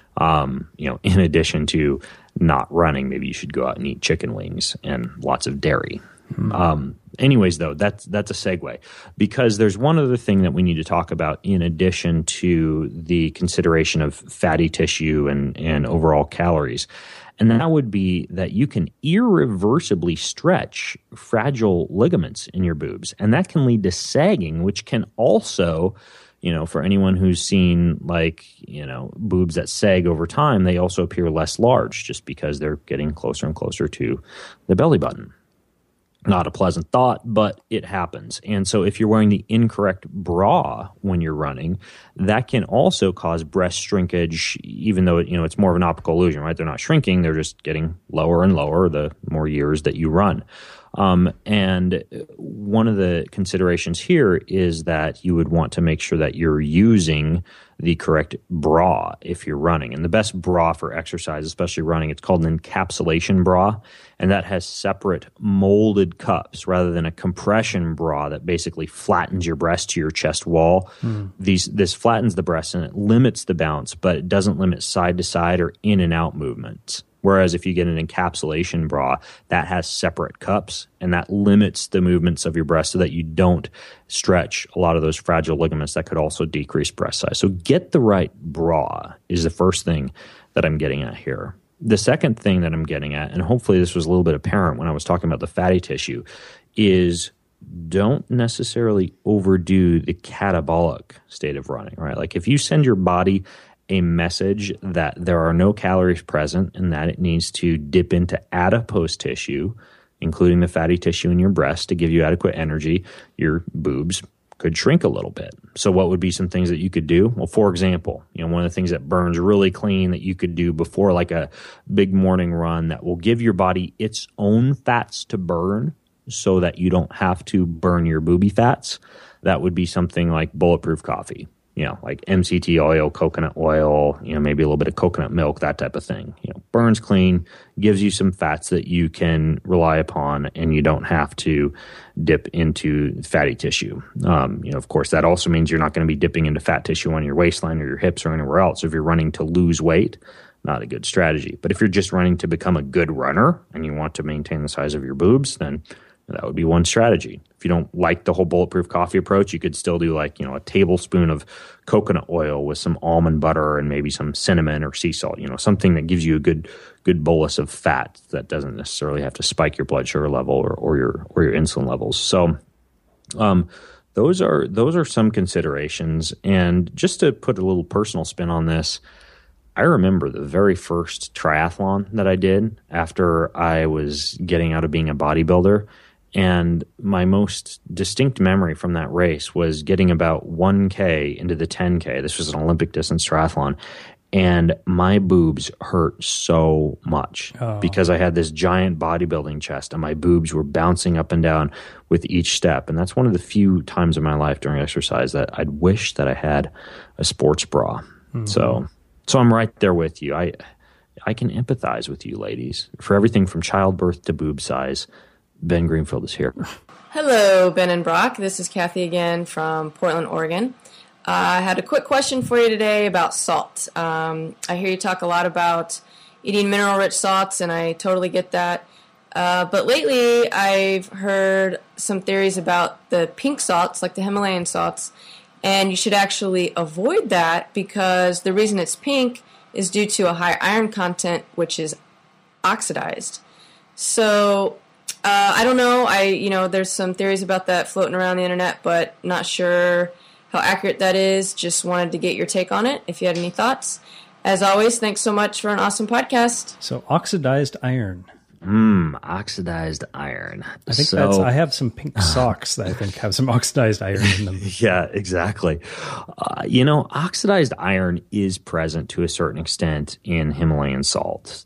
in addition to not running, maybe you should go out and eat chicken wings and lots of dairy. Anyways, though, that's a segue, because there's one other thing that we need to talk about in addition to the consideration of fatty tissue and overall calories. And that would be that you can irreversibly stretch fragile ligaments in your boobs. And that can lead to sagging, which can also, for anyone who's seen boobs that sag over time, they also appear less large just because they're getting closer and closer to the belly button. Not a pleasant thought, but it happens. And so if you're wearing the incorrect bra when you're running, that can also cause breast shrinkage, even though it's more of an optical illusion, right? They're not shrinking, they're just getting lower and lower the more years that you run. And one of the considerations here is that you would want to make sure that you're using the correct bra if you're running. And the best bra for exercise, especially running, it's called an encapsulation bra, and that has separate molded cups rather than a compression bra that basically flattens your breast to your chest wall. This flattens the breast and it limits the bounce, but it doesn't limit side to side or in and out movements. Whereas if you get an encapsulation bra, that has separate cups, and that limits the movements of your breast so that you don't stretch a lot of those fragile ligaments that could also decrease breast size. So get the right bra is the first thing that I'm getting at here. The second thing that I'm getting at, and hopefully this was a little bit apparent when I was talking about the fatty tissue, is don't necessarily overdo the catabolic state of running, right? Like if you send your body a message that there are no calories present and that it needs to dip into adipose tissue, including the fatty tissue in your breast, to give you adequate energy, your boobs could shrink a little bit. So what would be some things that you could do? Well, for example, one of the things that burns really clean that you could do before like a big morning run that will give your body its own fats to burn so that you don't have to burn your boobie fats, that would be something like bulletproof coffee. Like MCT oil, coconut oil, maybe a little bit of coconut milk, that type of thing. Burns clean, gives you some fats that you can rely upon, and you don't have to dip into fatty tissue. Of course, that also means you're not going to be dipping into fat tissue on your waistline or your hips or anywhere else. So if you're running to lose weight, not a good strategy. But if you're just running to become a good runner and you want to maintain the size of your boobs, then that would be one strategy. If you don't like the whole bulletproof coffee approach, you could still do like, a tablespoon of coconut oil with some almond butter and maybe some cinnamon or sea salt, something that gives you a good bolus of fat that doesn't necessarily have to spike your blood sugar level or your insulin levels. So those are some considerations. And just to put a little personal spin on this, I remember the very first triathlon that I did after I was getting out of being a bodybuilder. And my most distinct memory from that race was getting about 1K into the 10K. This was an Olympic distance triathlon. And my boobs hurt so much because I had this giant bodybuilding chest and my boobs were bouncing up and down with each step. And that's one of the few times in my life during exercise that I'd wish that I had a sports bra. Mm-hmm. So I'm right there with you. I can empathize with you, ladies. For everything from childbirth to boob size, Ben Greenfield is here. Hello, Ben and Brock. This is Kathy again from Portland, Oregon. I had a quick question for you today about salt. I hear you talk a lot about eating mineral-rich salts, and I totally get that. But lately, I've heard some theories about the pink salts, like the Himalayan salts, and you should actually avoid that because the reason it's pink is due to a high iron content, which is oxidized. So I don't know. There's some theories about that floating around the internet, but not sure how accurate that is. Just wanted to get your take on it, if you had any thoughts. As always, thanks so much for an awesome podcast. So oxidized iron. Oxidized iron. I think I have some pink socks that I think have some oxidized iron in them. Yeah, exactly. Oxidized iron is present to a certain extent in Himalayan salt.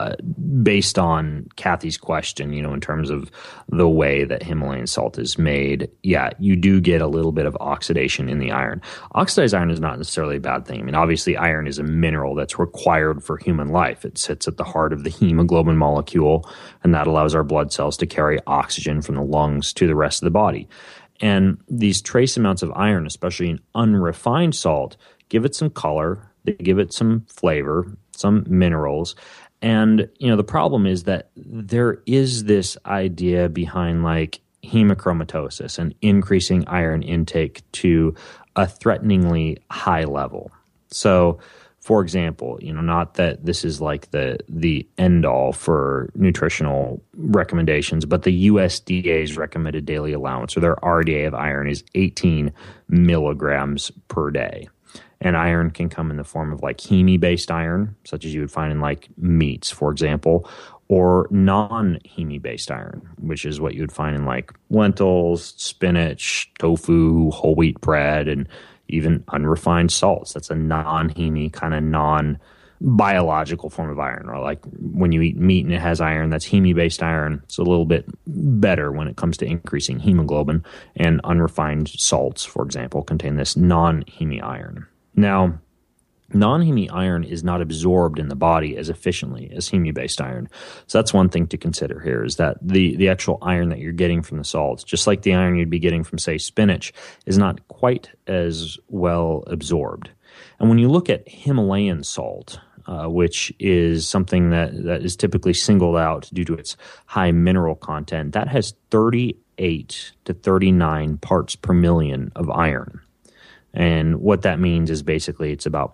Based on Kathy's question, in terms of the way that Himalayan salt is made, yeah, you do get a little bit of oxidation in the iron. Oxidized iron is not necessarily a bad thing. I mean, obviously, iron is a mineral that's required for human life. It sits at the heart of the hemoglobin molecule, and that allows our blood cells to carry oxygen from the lungs to the rest of the body. And these trace amounts of iron, especially in unrefined salt, give it some color, they give it some flavor, some minerals. And, the problem is that there is this idea behind like hemochromatosis and increasing iron intake to a threateningly high level. So, for example, not that this is like the end all for nutritional recommendations, but the USDA's recommended daily allowance, or their RDA of iron, is 18 milligrams per day. And iron can come in the form of like heme-based iron, such as you would find in like meats, for example, or non-heme-based iron, which is what you would find in like lentils, spinach, tofu, whole wheat bread, and even unrefined salts. That's a non-heme kind of biological form of iron, or like when you eat meat and it has iron, that's heme-based iron. It's a little bit better when it comes to increasing hemoglobin. And unrefined salts, for example, contain this non-heme iron. Now, non-heme iron is not absorbed in the body as efficiently as heme-based iron. So that's one thing to consider here, is that the actual iron that you're getting from the salts, just like the iron you'd be getting from, say, spinach, is not quite as well absorbed. And when you look at Himalayan salt, which is something that is typically singled out due to its high mineral content, that has 38 to 39 parts per million of iron. And what that means is basically it's about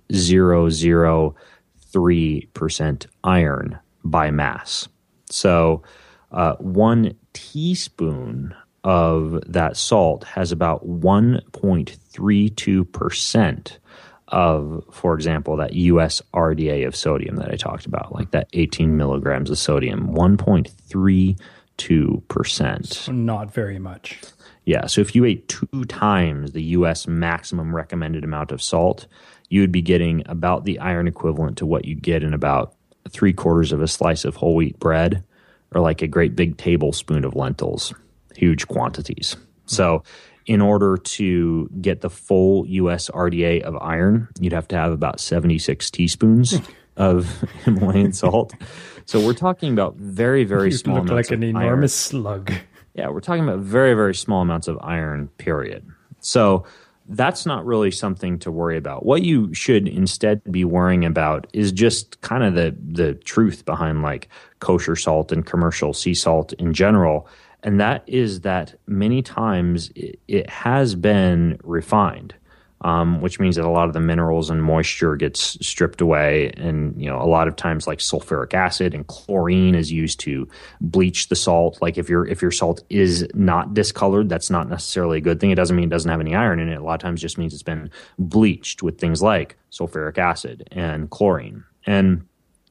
0.003% iron by mass. So 1 teaspoon of that salt has about 1.32% of, for example, that US RDA of sodium that I talked about, like that 18 milligrams of sodium, 1.32%. So not very much. Yeah, so if you ate 2 times the US maximum recommended amount of salt, you would be getting about the iron equivalent to what you get in about 3/4 of a slice of whole wheat bread, or like a great big tablespoon of lentils, huge quantities. So in order to get the full US RDA of iron, you'd have to have about 76 teaspoons of Himalayan salt. So we're talking about very, very small amounts of iron. You look like an enormous slug. Yeah, we're talking about very, very small amounts of iron, period. So that's not really something to worry about. What you should instead be worrying about is just kind of the truth behind like kosher salt and commercial sea salt in general. And that is that many times it has been refined, which means that a lot of the minerals and moisture gets stripped away. And, you know, a lot of times like sulfuric acid and chlorine is used to bleach the salt. Like if your salt is not discolored, that's not necessarily a good thing. It doesn't mean it doesn't have any iron in it. A lot of times it just means it's been bleached with things like sulfuric acid and chlorine. And,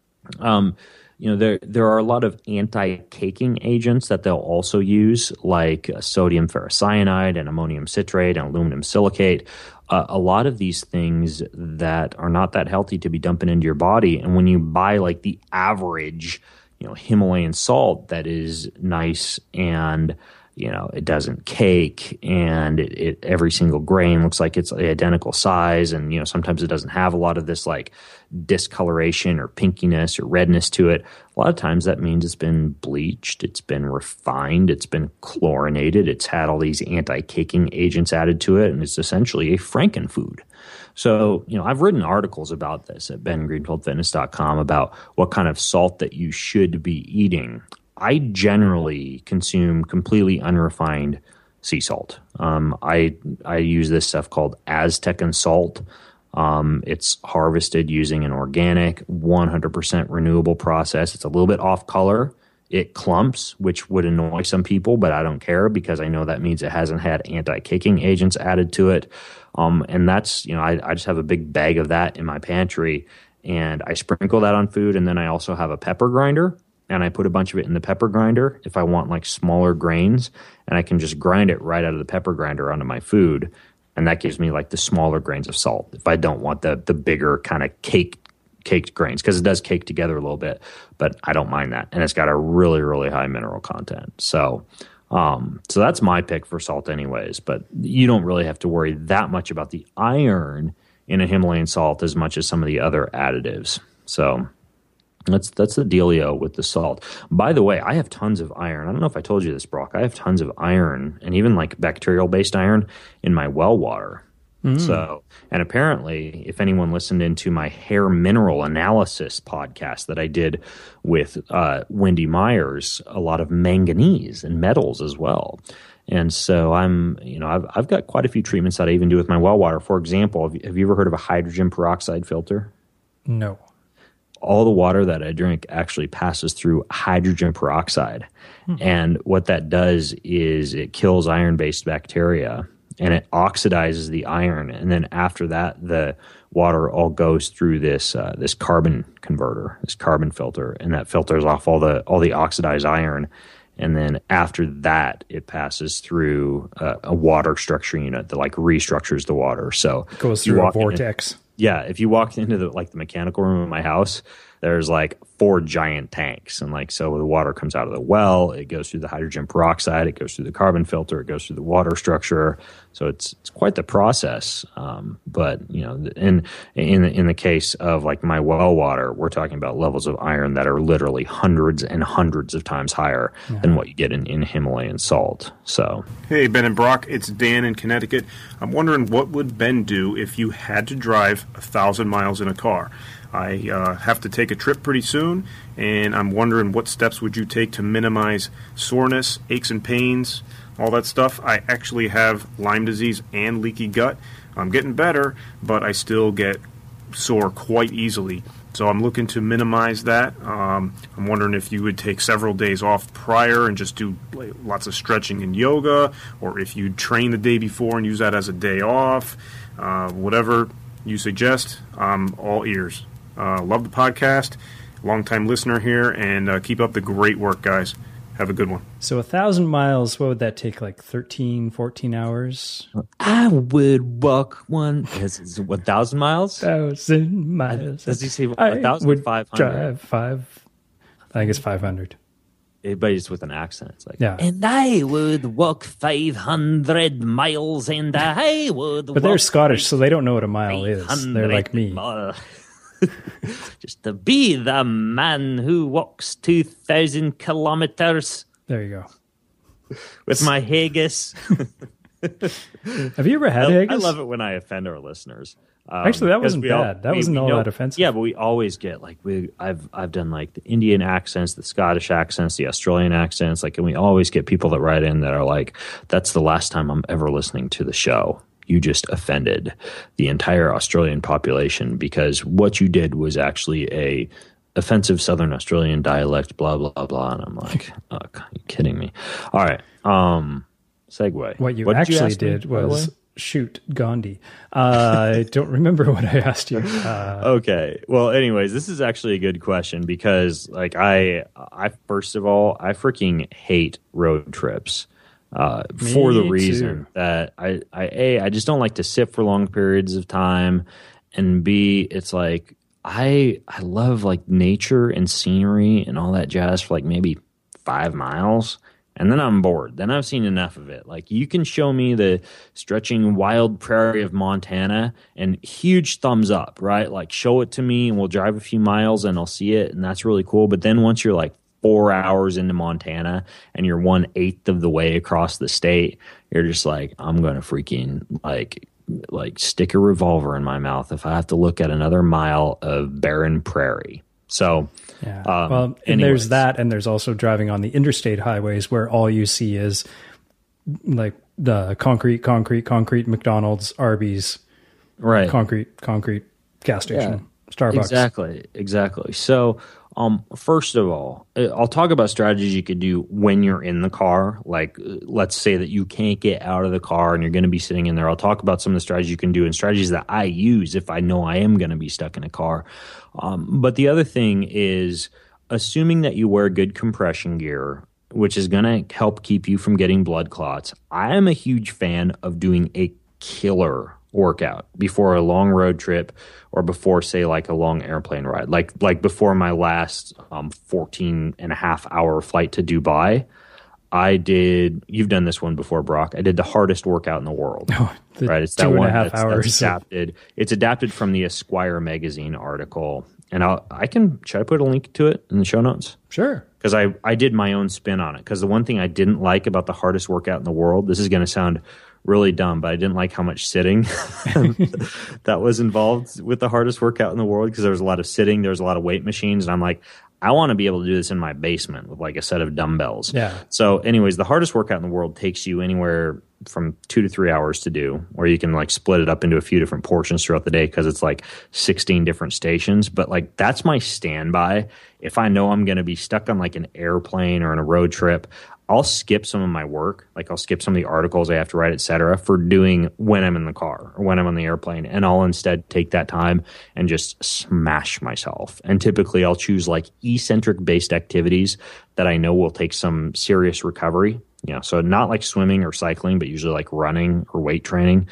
you know, there are a lot of anti-caking agents that they'll also use, like sodium ferrocyanide and ammonium citrate and aluminum silicate. A lot of these things that are not that healthy to be dumping into your body. And when you buy like the average, you know, Himalayan salt that is nice and, you know, it doesn't cake and it every single grain looks like it's the identical size. And, you know, sometimes it doesn't have a lot of this like discoloration or pinkiness or redness to it. A lot of times that means it's been bleached, it's been refined, it's been chlorinated, it's had all these anti-caking agents added to it, and it's essentially a frankenfood. So, you know, I've written articles about this at bengreenfieldfitness.com about what kind of salt that you should be eating. I generally consume completely unrefined sea salt. I use this stuff called Aztecan salt. It's harvested using an organic, 100% renewable process. It's a little bit off color. It clumps, which would annoy some people, but I don't care because I know that means it hasn't had anti-caking agents added to it. And that's, you know, I just have a big bag of that in my pantry, and I sprinkle that on food. And then I also have a pepper grinder. And I put a bunch of it in the pepper grinder if I want like smaller grains, and I can just grind it right out of the pepper grinder onto my food. And that gives me like the smaller grains of salt if I don't want the bigger kind of caked grains, because it does cake together a little bit, but I don't mind that. And it's got a really, really high mineral content. So that's my pick for salt anyways, but you don't really have to worry that much about the iron in a Himalayan salt as much as some of the other additives. So that's the dealio with the salt. By the way, I have tons of iron. I don't know if I told you this, Brock. I have tons of iron and even like bacterial-based iron in my well water. So, and apparently, if anyone listened into my hair mineral analysis podcast that I did with Wendy Myers, a lot of manganese and metals as well. And so I've got quite a few treatments that I even do with my well water. For example, have you ever heard of a hydrogen peroxide filter? No. All the water that I drink actually passes through hydrogen peroxide. And what that does is it kills iron-based bacteria and it oxidizes the iron. And then after that, the water all goes through this carbon converter, this carbon filter, and that filters off all the oxidized iron. And then after that, it passes through a water structure unit that like restructures the water. So it goes through a vortex. Yeah, if you walk into the mechanical room of my house, there's like 4 giant tanks. And like, so the water comes out of the well, it goes through the hydrogen peroxide, it goes through the carbon filter, it goes through the water structure. So it's quite the process. But you know, in the case of like my well water, we're talking about levels of iron that are literally hundreds and hundreds of times higher than what you get in Himalayan salt. So, hey, Ben and Brock, it's Dan in Connecticut. I'm wondering, what would Ben do if you had to drive 1,000 miles in a car? I have to take a trip pretty soon, and I'm wondering, what steps would you take to minimize soreness, aches and pains, all that stuff? I actually have Lyme disease and leaky gut. I'm getting better, but I still get sore quite easily. So I'm looking to minimize that. I'm wondering if you would take several days off prior and just do lots of stretching and yoga, or if you'd train the day before and use that as a day off. Whatever you suggest, I'm all ears. Love the podcast, long-time listener here, and keep up the great work, guys. Have a good one. So 1,000 miles, what would that take, like 13, 14 hours? I would walk 1,000 miles? 1,000 miles. Does he say 1,500? Drive I think it's 500. But it's with an accent. It's like, yeah. And I would walk 500 miles, and I would But they're Scottish, so they don't know what a mile is. They're like me. Just to be the man who walks 2,000 kilometers. There you go. With my haggis. Have you ever had haggis? I love it when I offend our listeners. Actually, that wasn't bad. That wasn't all that offensive. Yeah, but we always get like I've done like the Indian accents, the Scottish accents, the Australian accents, like, and we always get people that write in that are like, "That's the last time I'm ever listening to the show. You just offended the entire Australian population because what you did was actually a offensive Southern Australian dialect, blah blah blah." And I'm like, "Oh, are you kidding me?" All right, segue. What you actually did was shoot Gandhi. I don't remember what I asked you. Okay. Well, anyways, this is actually a good question because, like, I first of all, I freaking hate road trips for the reason that I just don't like to sit for long periods of time, and B, it's like I love like nature and scenery and all that jazz for like maybe 5 miles. And then I'm bored. Then I've seen enough of it. Like, you can show me the stretching wild prairie of Montana and huge thumbs up, right? Like, show it to me and we'll drive a few miles and I'll see it. And that's really cool. But then once you're like 4 hours into Montana and you're 1/8 of the way across the state, you're just like, I'm going to freaking like stick a revolver in my mouth if I have to look at another mile of barren prairie. So, yeah. Well, and there's that, and there's also driving on the interstate highways where all you see is like the concrete, McDonald's, Arby's, right? Concrete gas station, Starbucks. Exactly. So, first of all, I'll talk about strategies you could do when you're in the car. Like, let's say that you can't get out of the car and you're going to be sitting in there. I'll talk about some of the strategies you can do and strategies that I use if I know I am going to be stuck in a car. But the other thing is assuming that you wear good compression gear, which is going to help keep you from getting blood clots. I am a huge fan of doing a killer workout before a long road trip or before, say, like a long airplane ride, like before my last 14 and a half hour flight to Dubai. You've done this one before, Brock. I did the hardest workout in the world. Right? It's that 2.5 hours. That's adapted. It's adapted from the Esquire magazine article. And should I put a link to it in the show notes? Sure. Because I did my own spin on it. Because the one thing I didn't like about the hardest workout in the world, this is going to sound really dumb, but I didn't like how much sitting that was involved with the hardest workout in the world, because there was a lot of sitting, there was a lot of weight machines, and I'm like, I want to be able to do this in my basement with like a set of dumbbells. Yeah. So anyways, the hardest workout in the world takes you anywhere from 2 to 3 hours to do, or you can like split it up into a few different portions throughout the day because it's like 16 different stations. But like, that's my standby. If I know I'm going to be stuck on like an airplane or on a road trip, I'll skip some of my work. Like, I'll skip some of the articles I have to write, etc., for doing when I'm in the car or when I'm on the airplane. And I'll instead take that time and just smash myself. And typically I'll choose like eccentric based activities that I know will take some serious recovery. So not like swimming or cycling, but usually like running or weight training.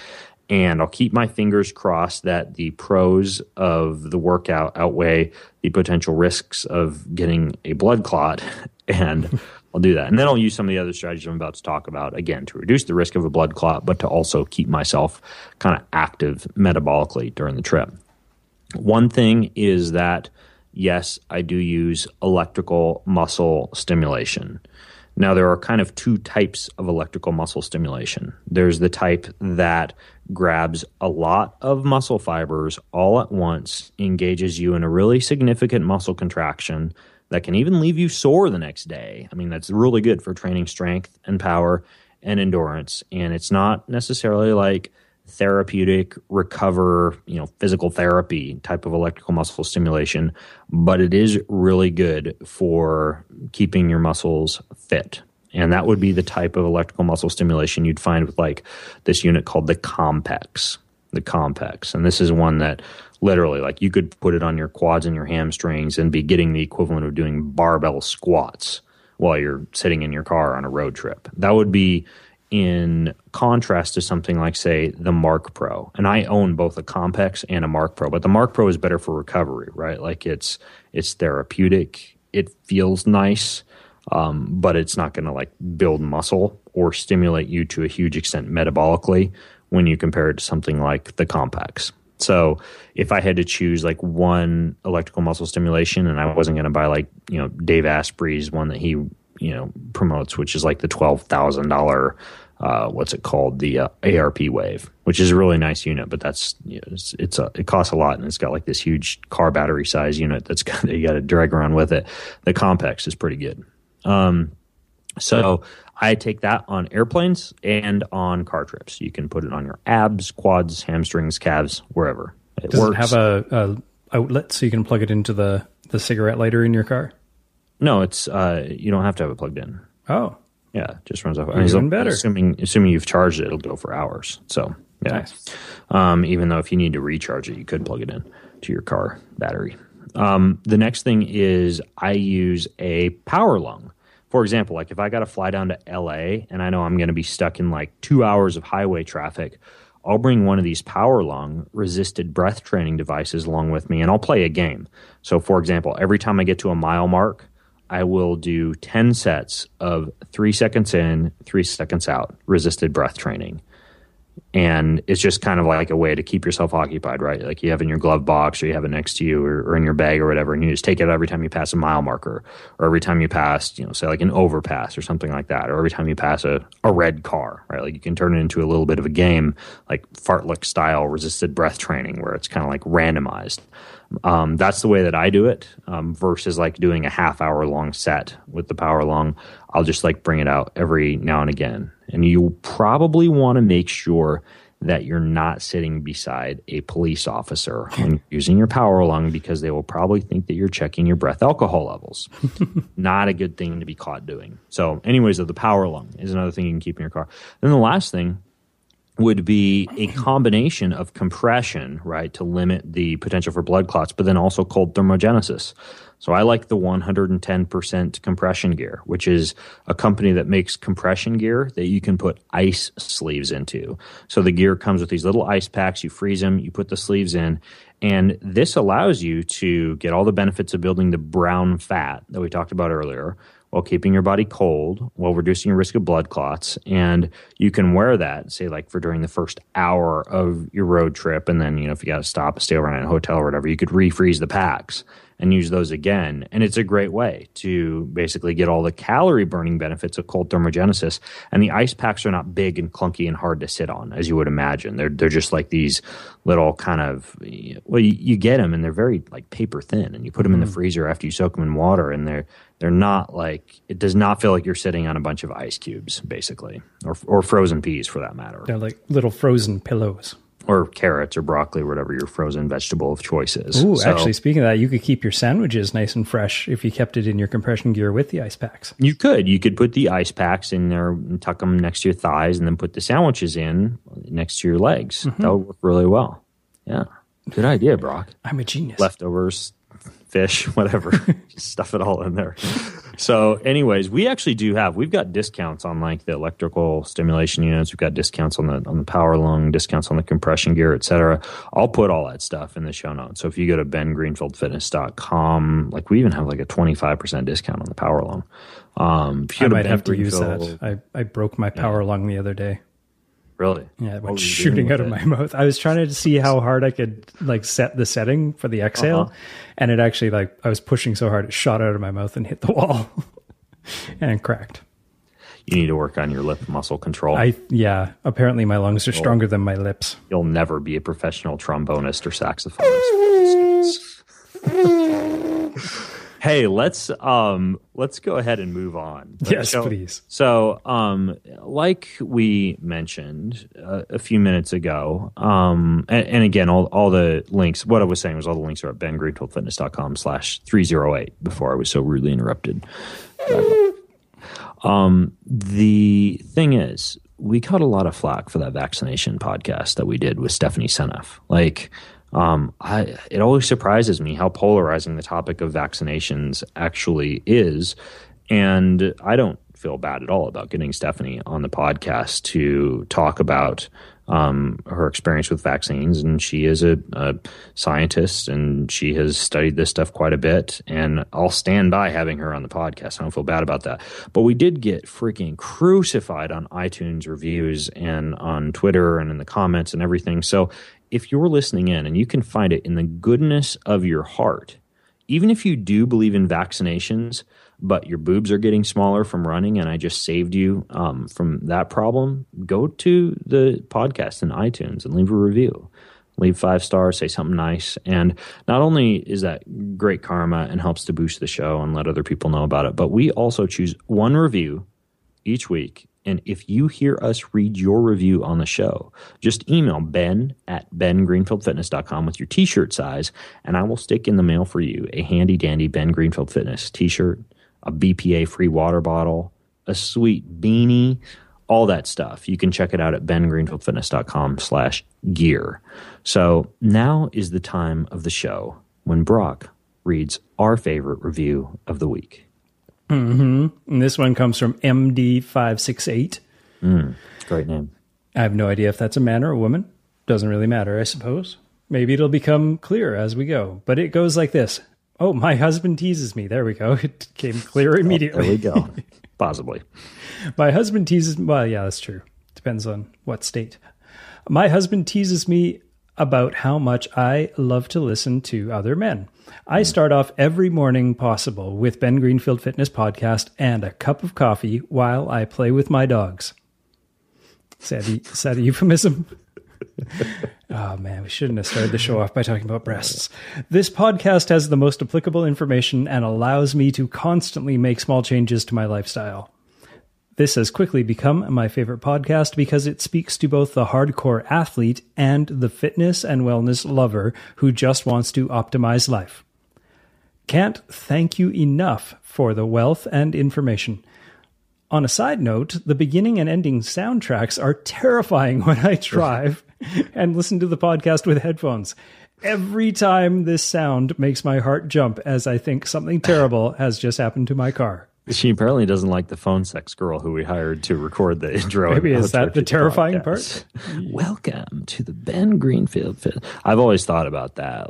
And I'll keep my fingers crossed that the pros of the workout outweigh the potential risks of getting a blood clot, and I'll do that. And then I'll use some of the other strategies I'm about to talk about, again, to reduce the risk of a blood clot, but to also keep myself kind of active metabolically during the trip. One thing is that, yes, I do use electrical muscle stimulation. Now, there are kind of two types of electrical muscle stimulation. There's the type that grabs a lot of muscle fibers all at once, engages you in a really significant muscle contraction that can even leave you sore the next day. I mean, that's really good for training strength and power and endurance. And it's not necessarily like therapeutic, physical therapy type of electrical muscle stimulation, but it is really good for keeping your muscles fit. And that would be the type of electrical muscle stimulation you'd find with like this unit called the Compex. And this is one that literally, like, you could put it on your quads and your hamstrings and be getting the equivalent of doing barbell squats while you're sitting in your car on a road trip. That would be in contrast to something like, say, the Mark Pro. And I own both a Compex and a Mark Pro, but the Mark Pro is better for recovery, right? Like it's therapeutic. It feels nice, but it's not going to like build muscle or stimulate you to a huge extent metabolically when you compare it to something like the Compex. So if I had to choose like one electrical muscle stimulation, and I wasn't going to buy like, Dave Asprey's one that he promotes, which is like the $12,000, what's it called? The ARP Wave, which is a really nice unit, but that's, it costs a lot, and it's got like this huge car battery size unit you got to drag around with it. The Compex is pretty good. So I take that on airplanes and on car trips. You can put it on your abs, quads, hamstrings, calves, wherever. Does it have a outlet so you can plug it into the cigarette lighter in your car? No, it's you don't have to have it plugged in. Oh, yeah, it just runs off. Even better. Assuming you've charged it, it'll go for hours. So yeah, nice. Even though if you need to recharge it, you could plug it in to your car battery. The next thing is I use a power lung. For example, like if I got to fly down to LA and I know I'm going to be stuck in like 2 hours of highway traffic, I'll bring one of these power lung resisted breath training devices along with me, and I'll play a game. So for example, every time I get to a mile mark, I will do 10 sets of 3 seconds in, 3 seconds out resisted breath training. And it's just kind of like a way to keep yourself occupied, right? Like you have in your glove box, or you have it next to you, or in your bag or whatever, and you just take it every time you pass a mile marker, or every time you pass, say like an overpass or something like that, or every time you pass a red car, right? Like you can turn it into a little bit of a game, like fartlek style resisted breath training, where it's kind of like randomized. That's the way that I do it, versus like doing a half-hour long set with the power lung. I'll just like bring it out every now and again. And you probably want to make sure that you're not sitting beside a police officer when you're using your power lung, because they will probably think that you're checking your breath alcohol levels. Not a good thing to be caught doing. So anyways, the power lung is another thing you can keep in your car. Then the last thing would be a combination of compression, right, to limit the potential for blood clots, but then also cold thermogenesis. So I like the 110% compression gear, which is a company that makes compression gear that you can put ice sleeves into. So the gear comes with these little ice packs. You freeze them, you put the sleeves in, and this allows you to get all the benefits of building the brown fat that we talked about earlier, while keeping your body cold, while reducing your risk of blood clots. And you can wear that, say, like for during the first hour of your road trip. And then, if you got to stop, stay overnight in a hotel or whatever, you could refreeze the packs and use those again. And it's a great way to basically get all the calorie burning benefits of cold thermogenesis. And the ice packs are not big and clunky and hard to sit on, as you would imagine. They're just like these little kind of, you get them and they're very like paper thin, and you put them in the freezer after you soak them in water, and they're not like, it does not feel like you're sitting on a bunch of ice cubes, basically, or frozen peas for that matter. They're like little frozen pillows. Or carrots or broccoli, or whatever your frozen vegetable of choice is. Ooh, actually, speaking of that, you could keep your sandwiches nice and fresh if you kept it in your compression gear with the ice packs. You could put the ice packs in there and tuck them next to your thighs, and then put the sandwiches in next to your legs. That would work really well. Yeah. Good idea, Brock. I'm a genius. Leftovers fish, whatever. Just stuff it all in there. So anyways, we've got discounts on like the electrical stimulation units. We've got discounts on the power lung, discounts on the compression gear, etc. I'll put all that stuff in the show notes. So if you go to bengreenfieldfitness.com, like we even have like a 25% discount on the power lung. I might have to use that. I broke my power lung the other day. Really? Yeah, it went shooting out of my mouth. I was trying to see how hard I could like set the setting for the exhale, and it actually I was pushing so hard it shot out of my mouth and hit the wall, and it cracked. You need to work on your lip muscle control. Apparently my lungs are stronger than my lips. You'll never be a professional trombonist or saxophonist. Hey, let's go ahead and move on. Yes, please. So, like we mentioned a few minutes ago, and again, all the links. What I was saying was all the links are at bengreenfieldfitness.com/308. Before I was so rudely interrupted. The thing is, we caught a lot of flack for that vaccination podcast that we did with Stephanie Seneff. It always surprises me how polarizing the topic of vaccinations actually is. And I don't feel bad at all about getting Stephanie on the podcast to talk about her experience with vaccines. And she is a scientist and she has studied this stuff quite a bit. And I'll stand by having her on the podcast. I don't feel bad about that. But we did get freaking crucified on iTunes reviews and on Twitter and in the comments and everything. So if you're listening in and you can find it in the goodness of your heart, even if you do believe in vaccinations, but your boobs are getting smaller from running and I just saved you from that problem, go to the podcast in iTunes and leave a review. Leave 5 stars, say something nice. And not only is that great karma and helps to boost the show and let other people know about it, but we also choose one review each week. And if you hear us read your review on the show, just email ben@bengreenfieldfitness.com with your t-shirt size, and I will stick in the mail for you a handy-dandy Ben Greenfield Fitness t-shirt, a BPA-free water bottle, a sweet beanie, all that stuff. You can check it out at bengreenfieldfitness.com/gear. So now is the time of the show when Brock reads our favorite review of the week. And this one comes from MD568. Great name. I have no idea if that's a man or a woman. Doesn't really matter, I suppose. Maybe it'll become clear as we go. But it goes like this. Oh, my husband teases me. There we go. It came clear immediately. There we go. Possibly. My husband teases me. Well, yeah, that's true. Depends on what state. My husband teases me about how much I love to listen to other men. I start off every morning possible with Ben Greenfield Fitness Podcast and a cup of coffee while I play with my dogs. Is that a euphemism? Oh man, we shouldn't have started the show off by talking about breasts. This podcast has the most applicable information and allows me to constantly make small changes to my lifestyle. This has quickly become my favorite podcast because it speaks to both the hardcore athlete and the fitness and wellness lover who just wants to optimize life. Can't thank you enough for the wealth and information. On a side note, the beginning and ending soundtracks are terrifying when I drive and listen to the podcast with headphones. Every time this sound makes my heart jump as I think something terrible has just happened to my car. She apparently doesn't like the phone sex girl who we hired to record the intro. Maybe is that the terrifying part? Welcome to the Ben Greenfield Fit. I've always thought about that.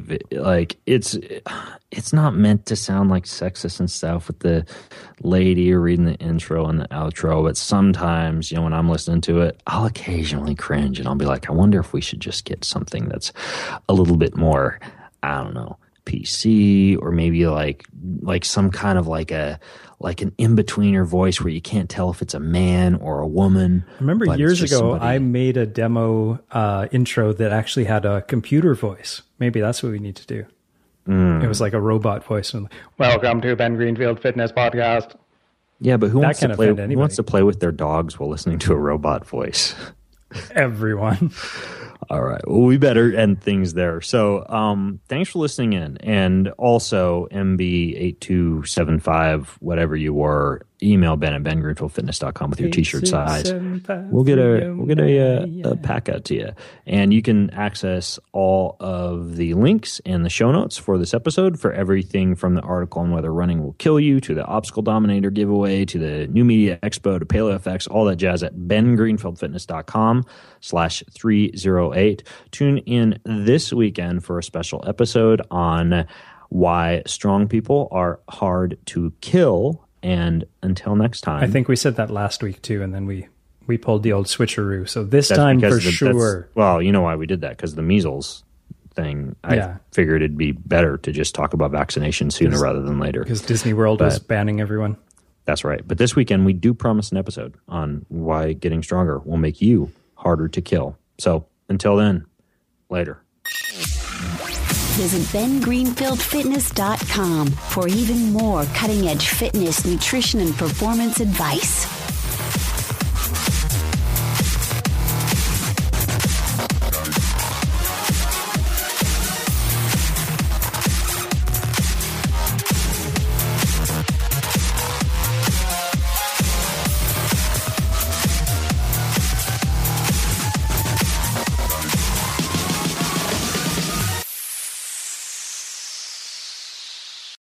It's not meant to sound like sexist and stuff with the lady reading the intro and the outro, but sometimes, when I'm listening to it, I'll occasionally cringe and I'll be like, I wonder if we should just get something that's a little bit more, I don't know, PC, or maybe like some kind of like an in-betweener voice where you can't tell if it's a man or a woman. I remember years ago, I made a demo intro that actually had a computer voice. Maybe that's what we need to do. It was like a robot voice. Welcome to Ben Greenfield Fitness Podcast. Yeah, but who wants to play with their dogs while listening to a robot voice? Everyone. All right. Well, we better end things there. So thanks for listening in. And also, MB8275, whatever you were, email Ben at bengreenfieldfitness.com with your T-shirt size. We'll get a pack out to you. And you can access all of the links and the show notes for this episode for everything from the article on whether running will kill you to the Obstacle Dominator giveaway to the New Media Expo to PaleoFX, all that jazz at bengreenfieldfitness.com/308. Tune in this weekend for a special episode on why strong people are hard to kill. And until next time. I think we said that last week too, and then we pulled the old switcheroo. So this time for sure. Well, you know why we did that? Because the measles thing, I figured it'd be better to just talk about vaccination sooner rather than later. Because Disney World was banning everyone. That's right. But this weekend, we do promise an episode on why getting stronger will make you harder to kill. So until then, later. Visit bengreenfieldfitness.com for even more cutting-edge fitness, nutrition, and performance advice.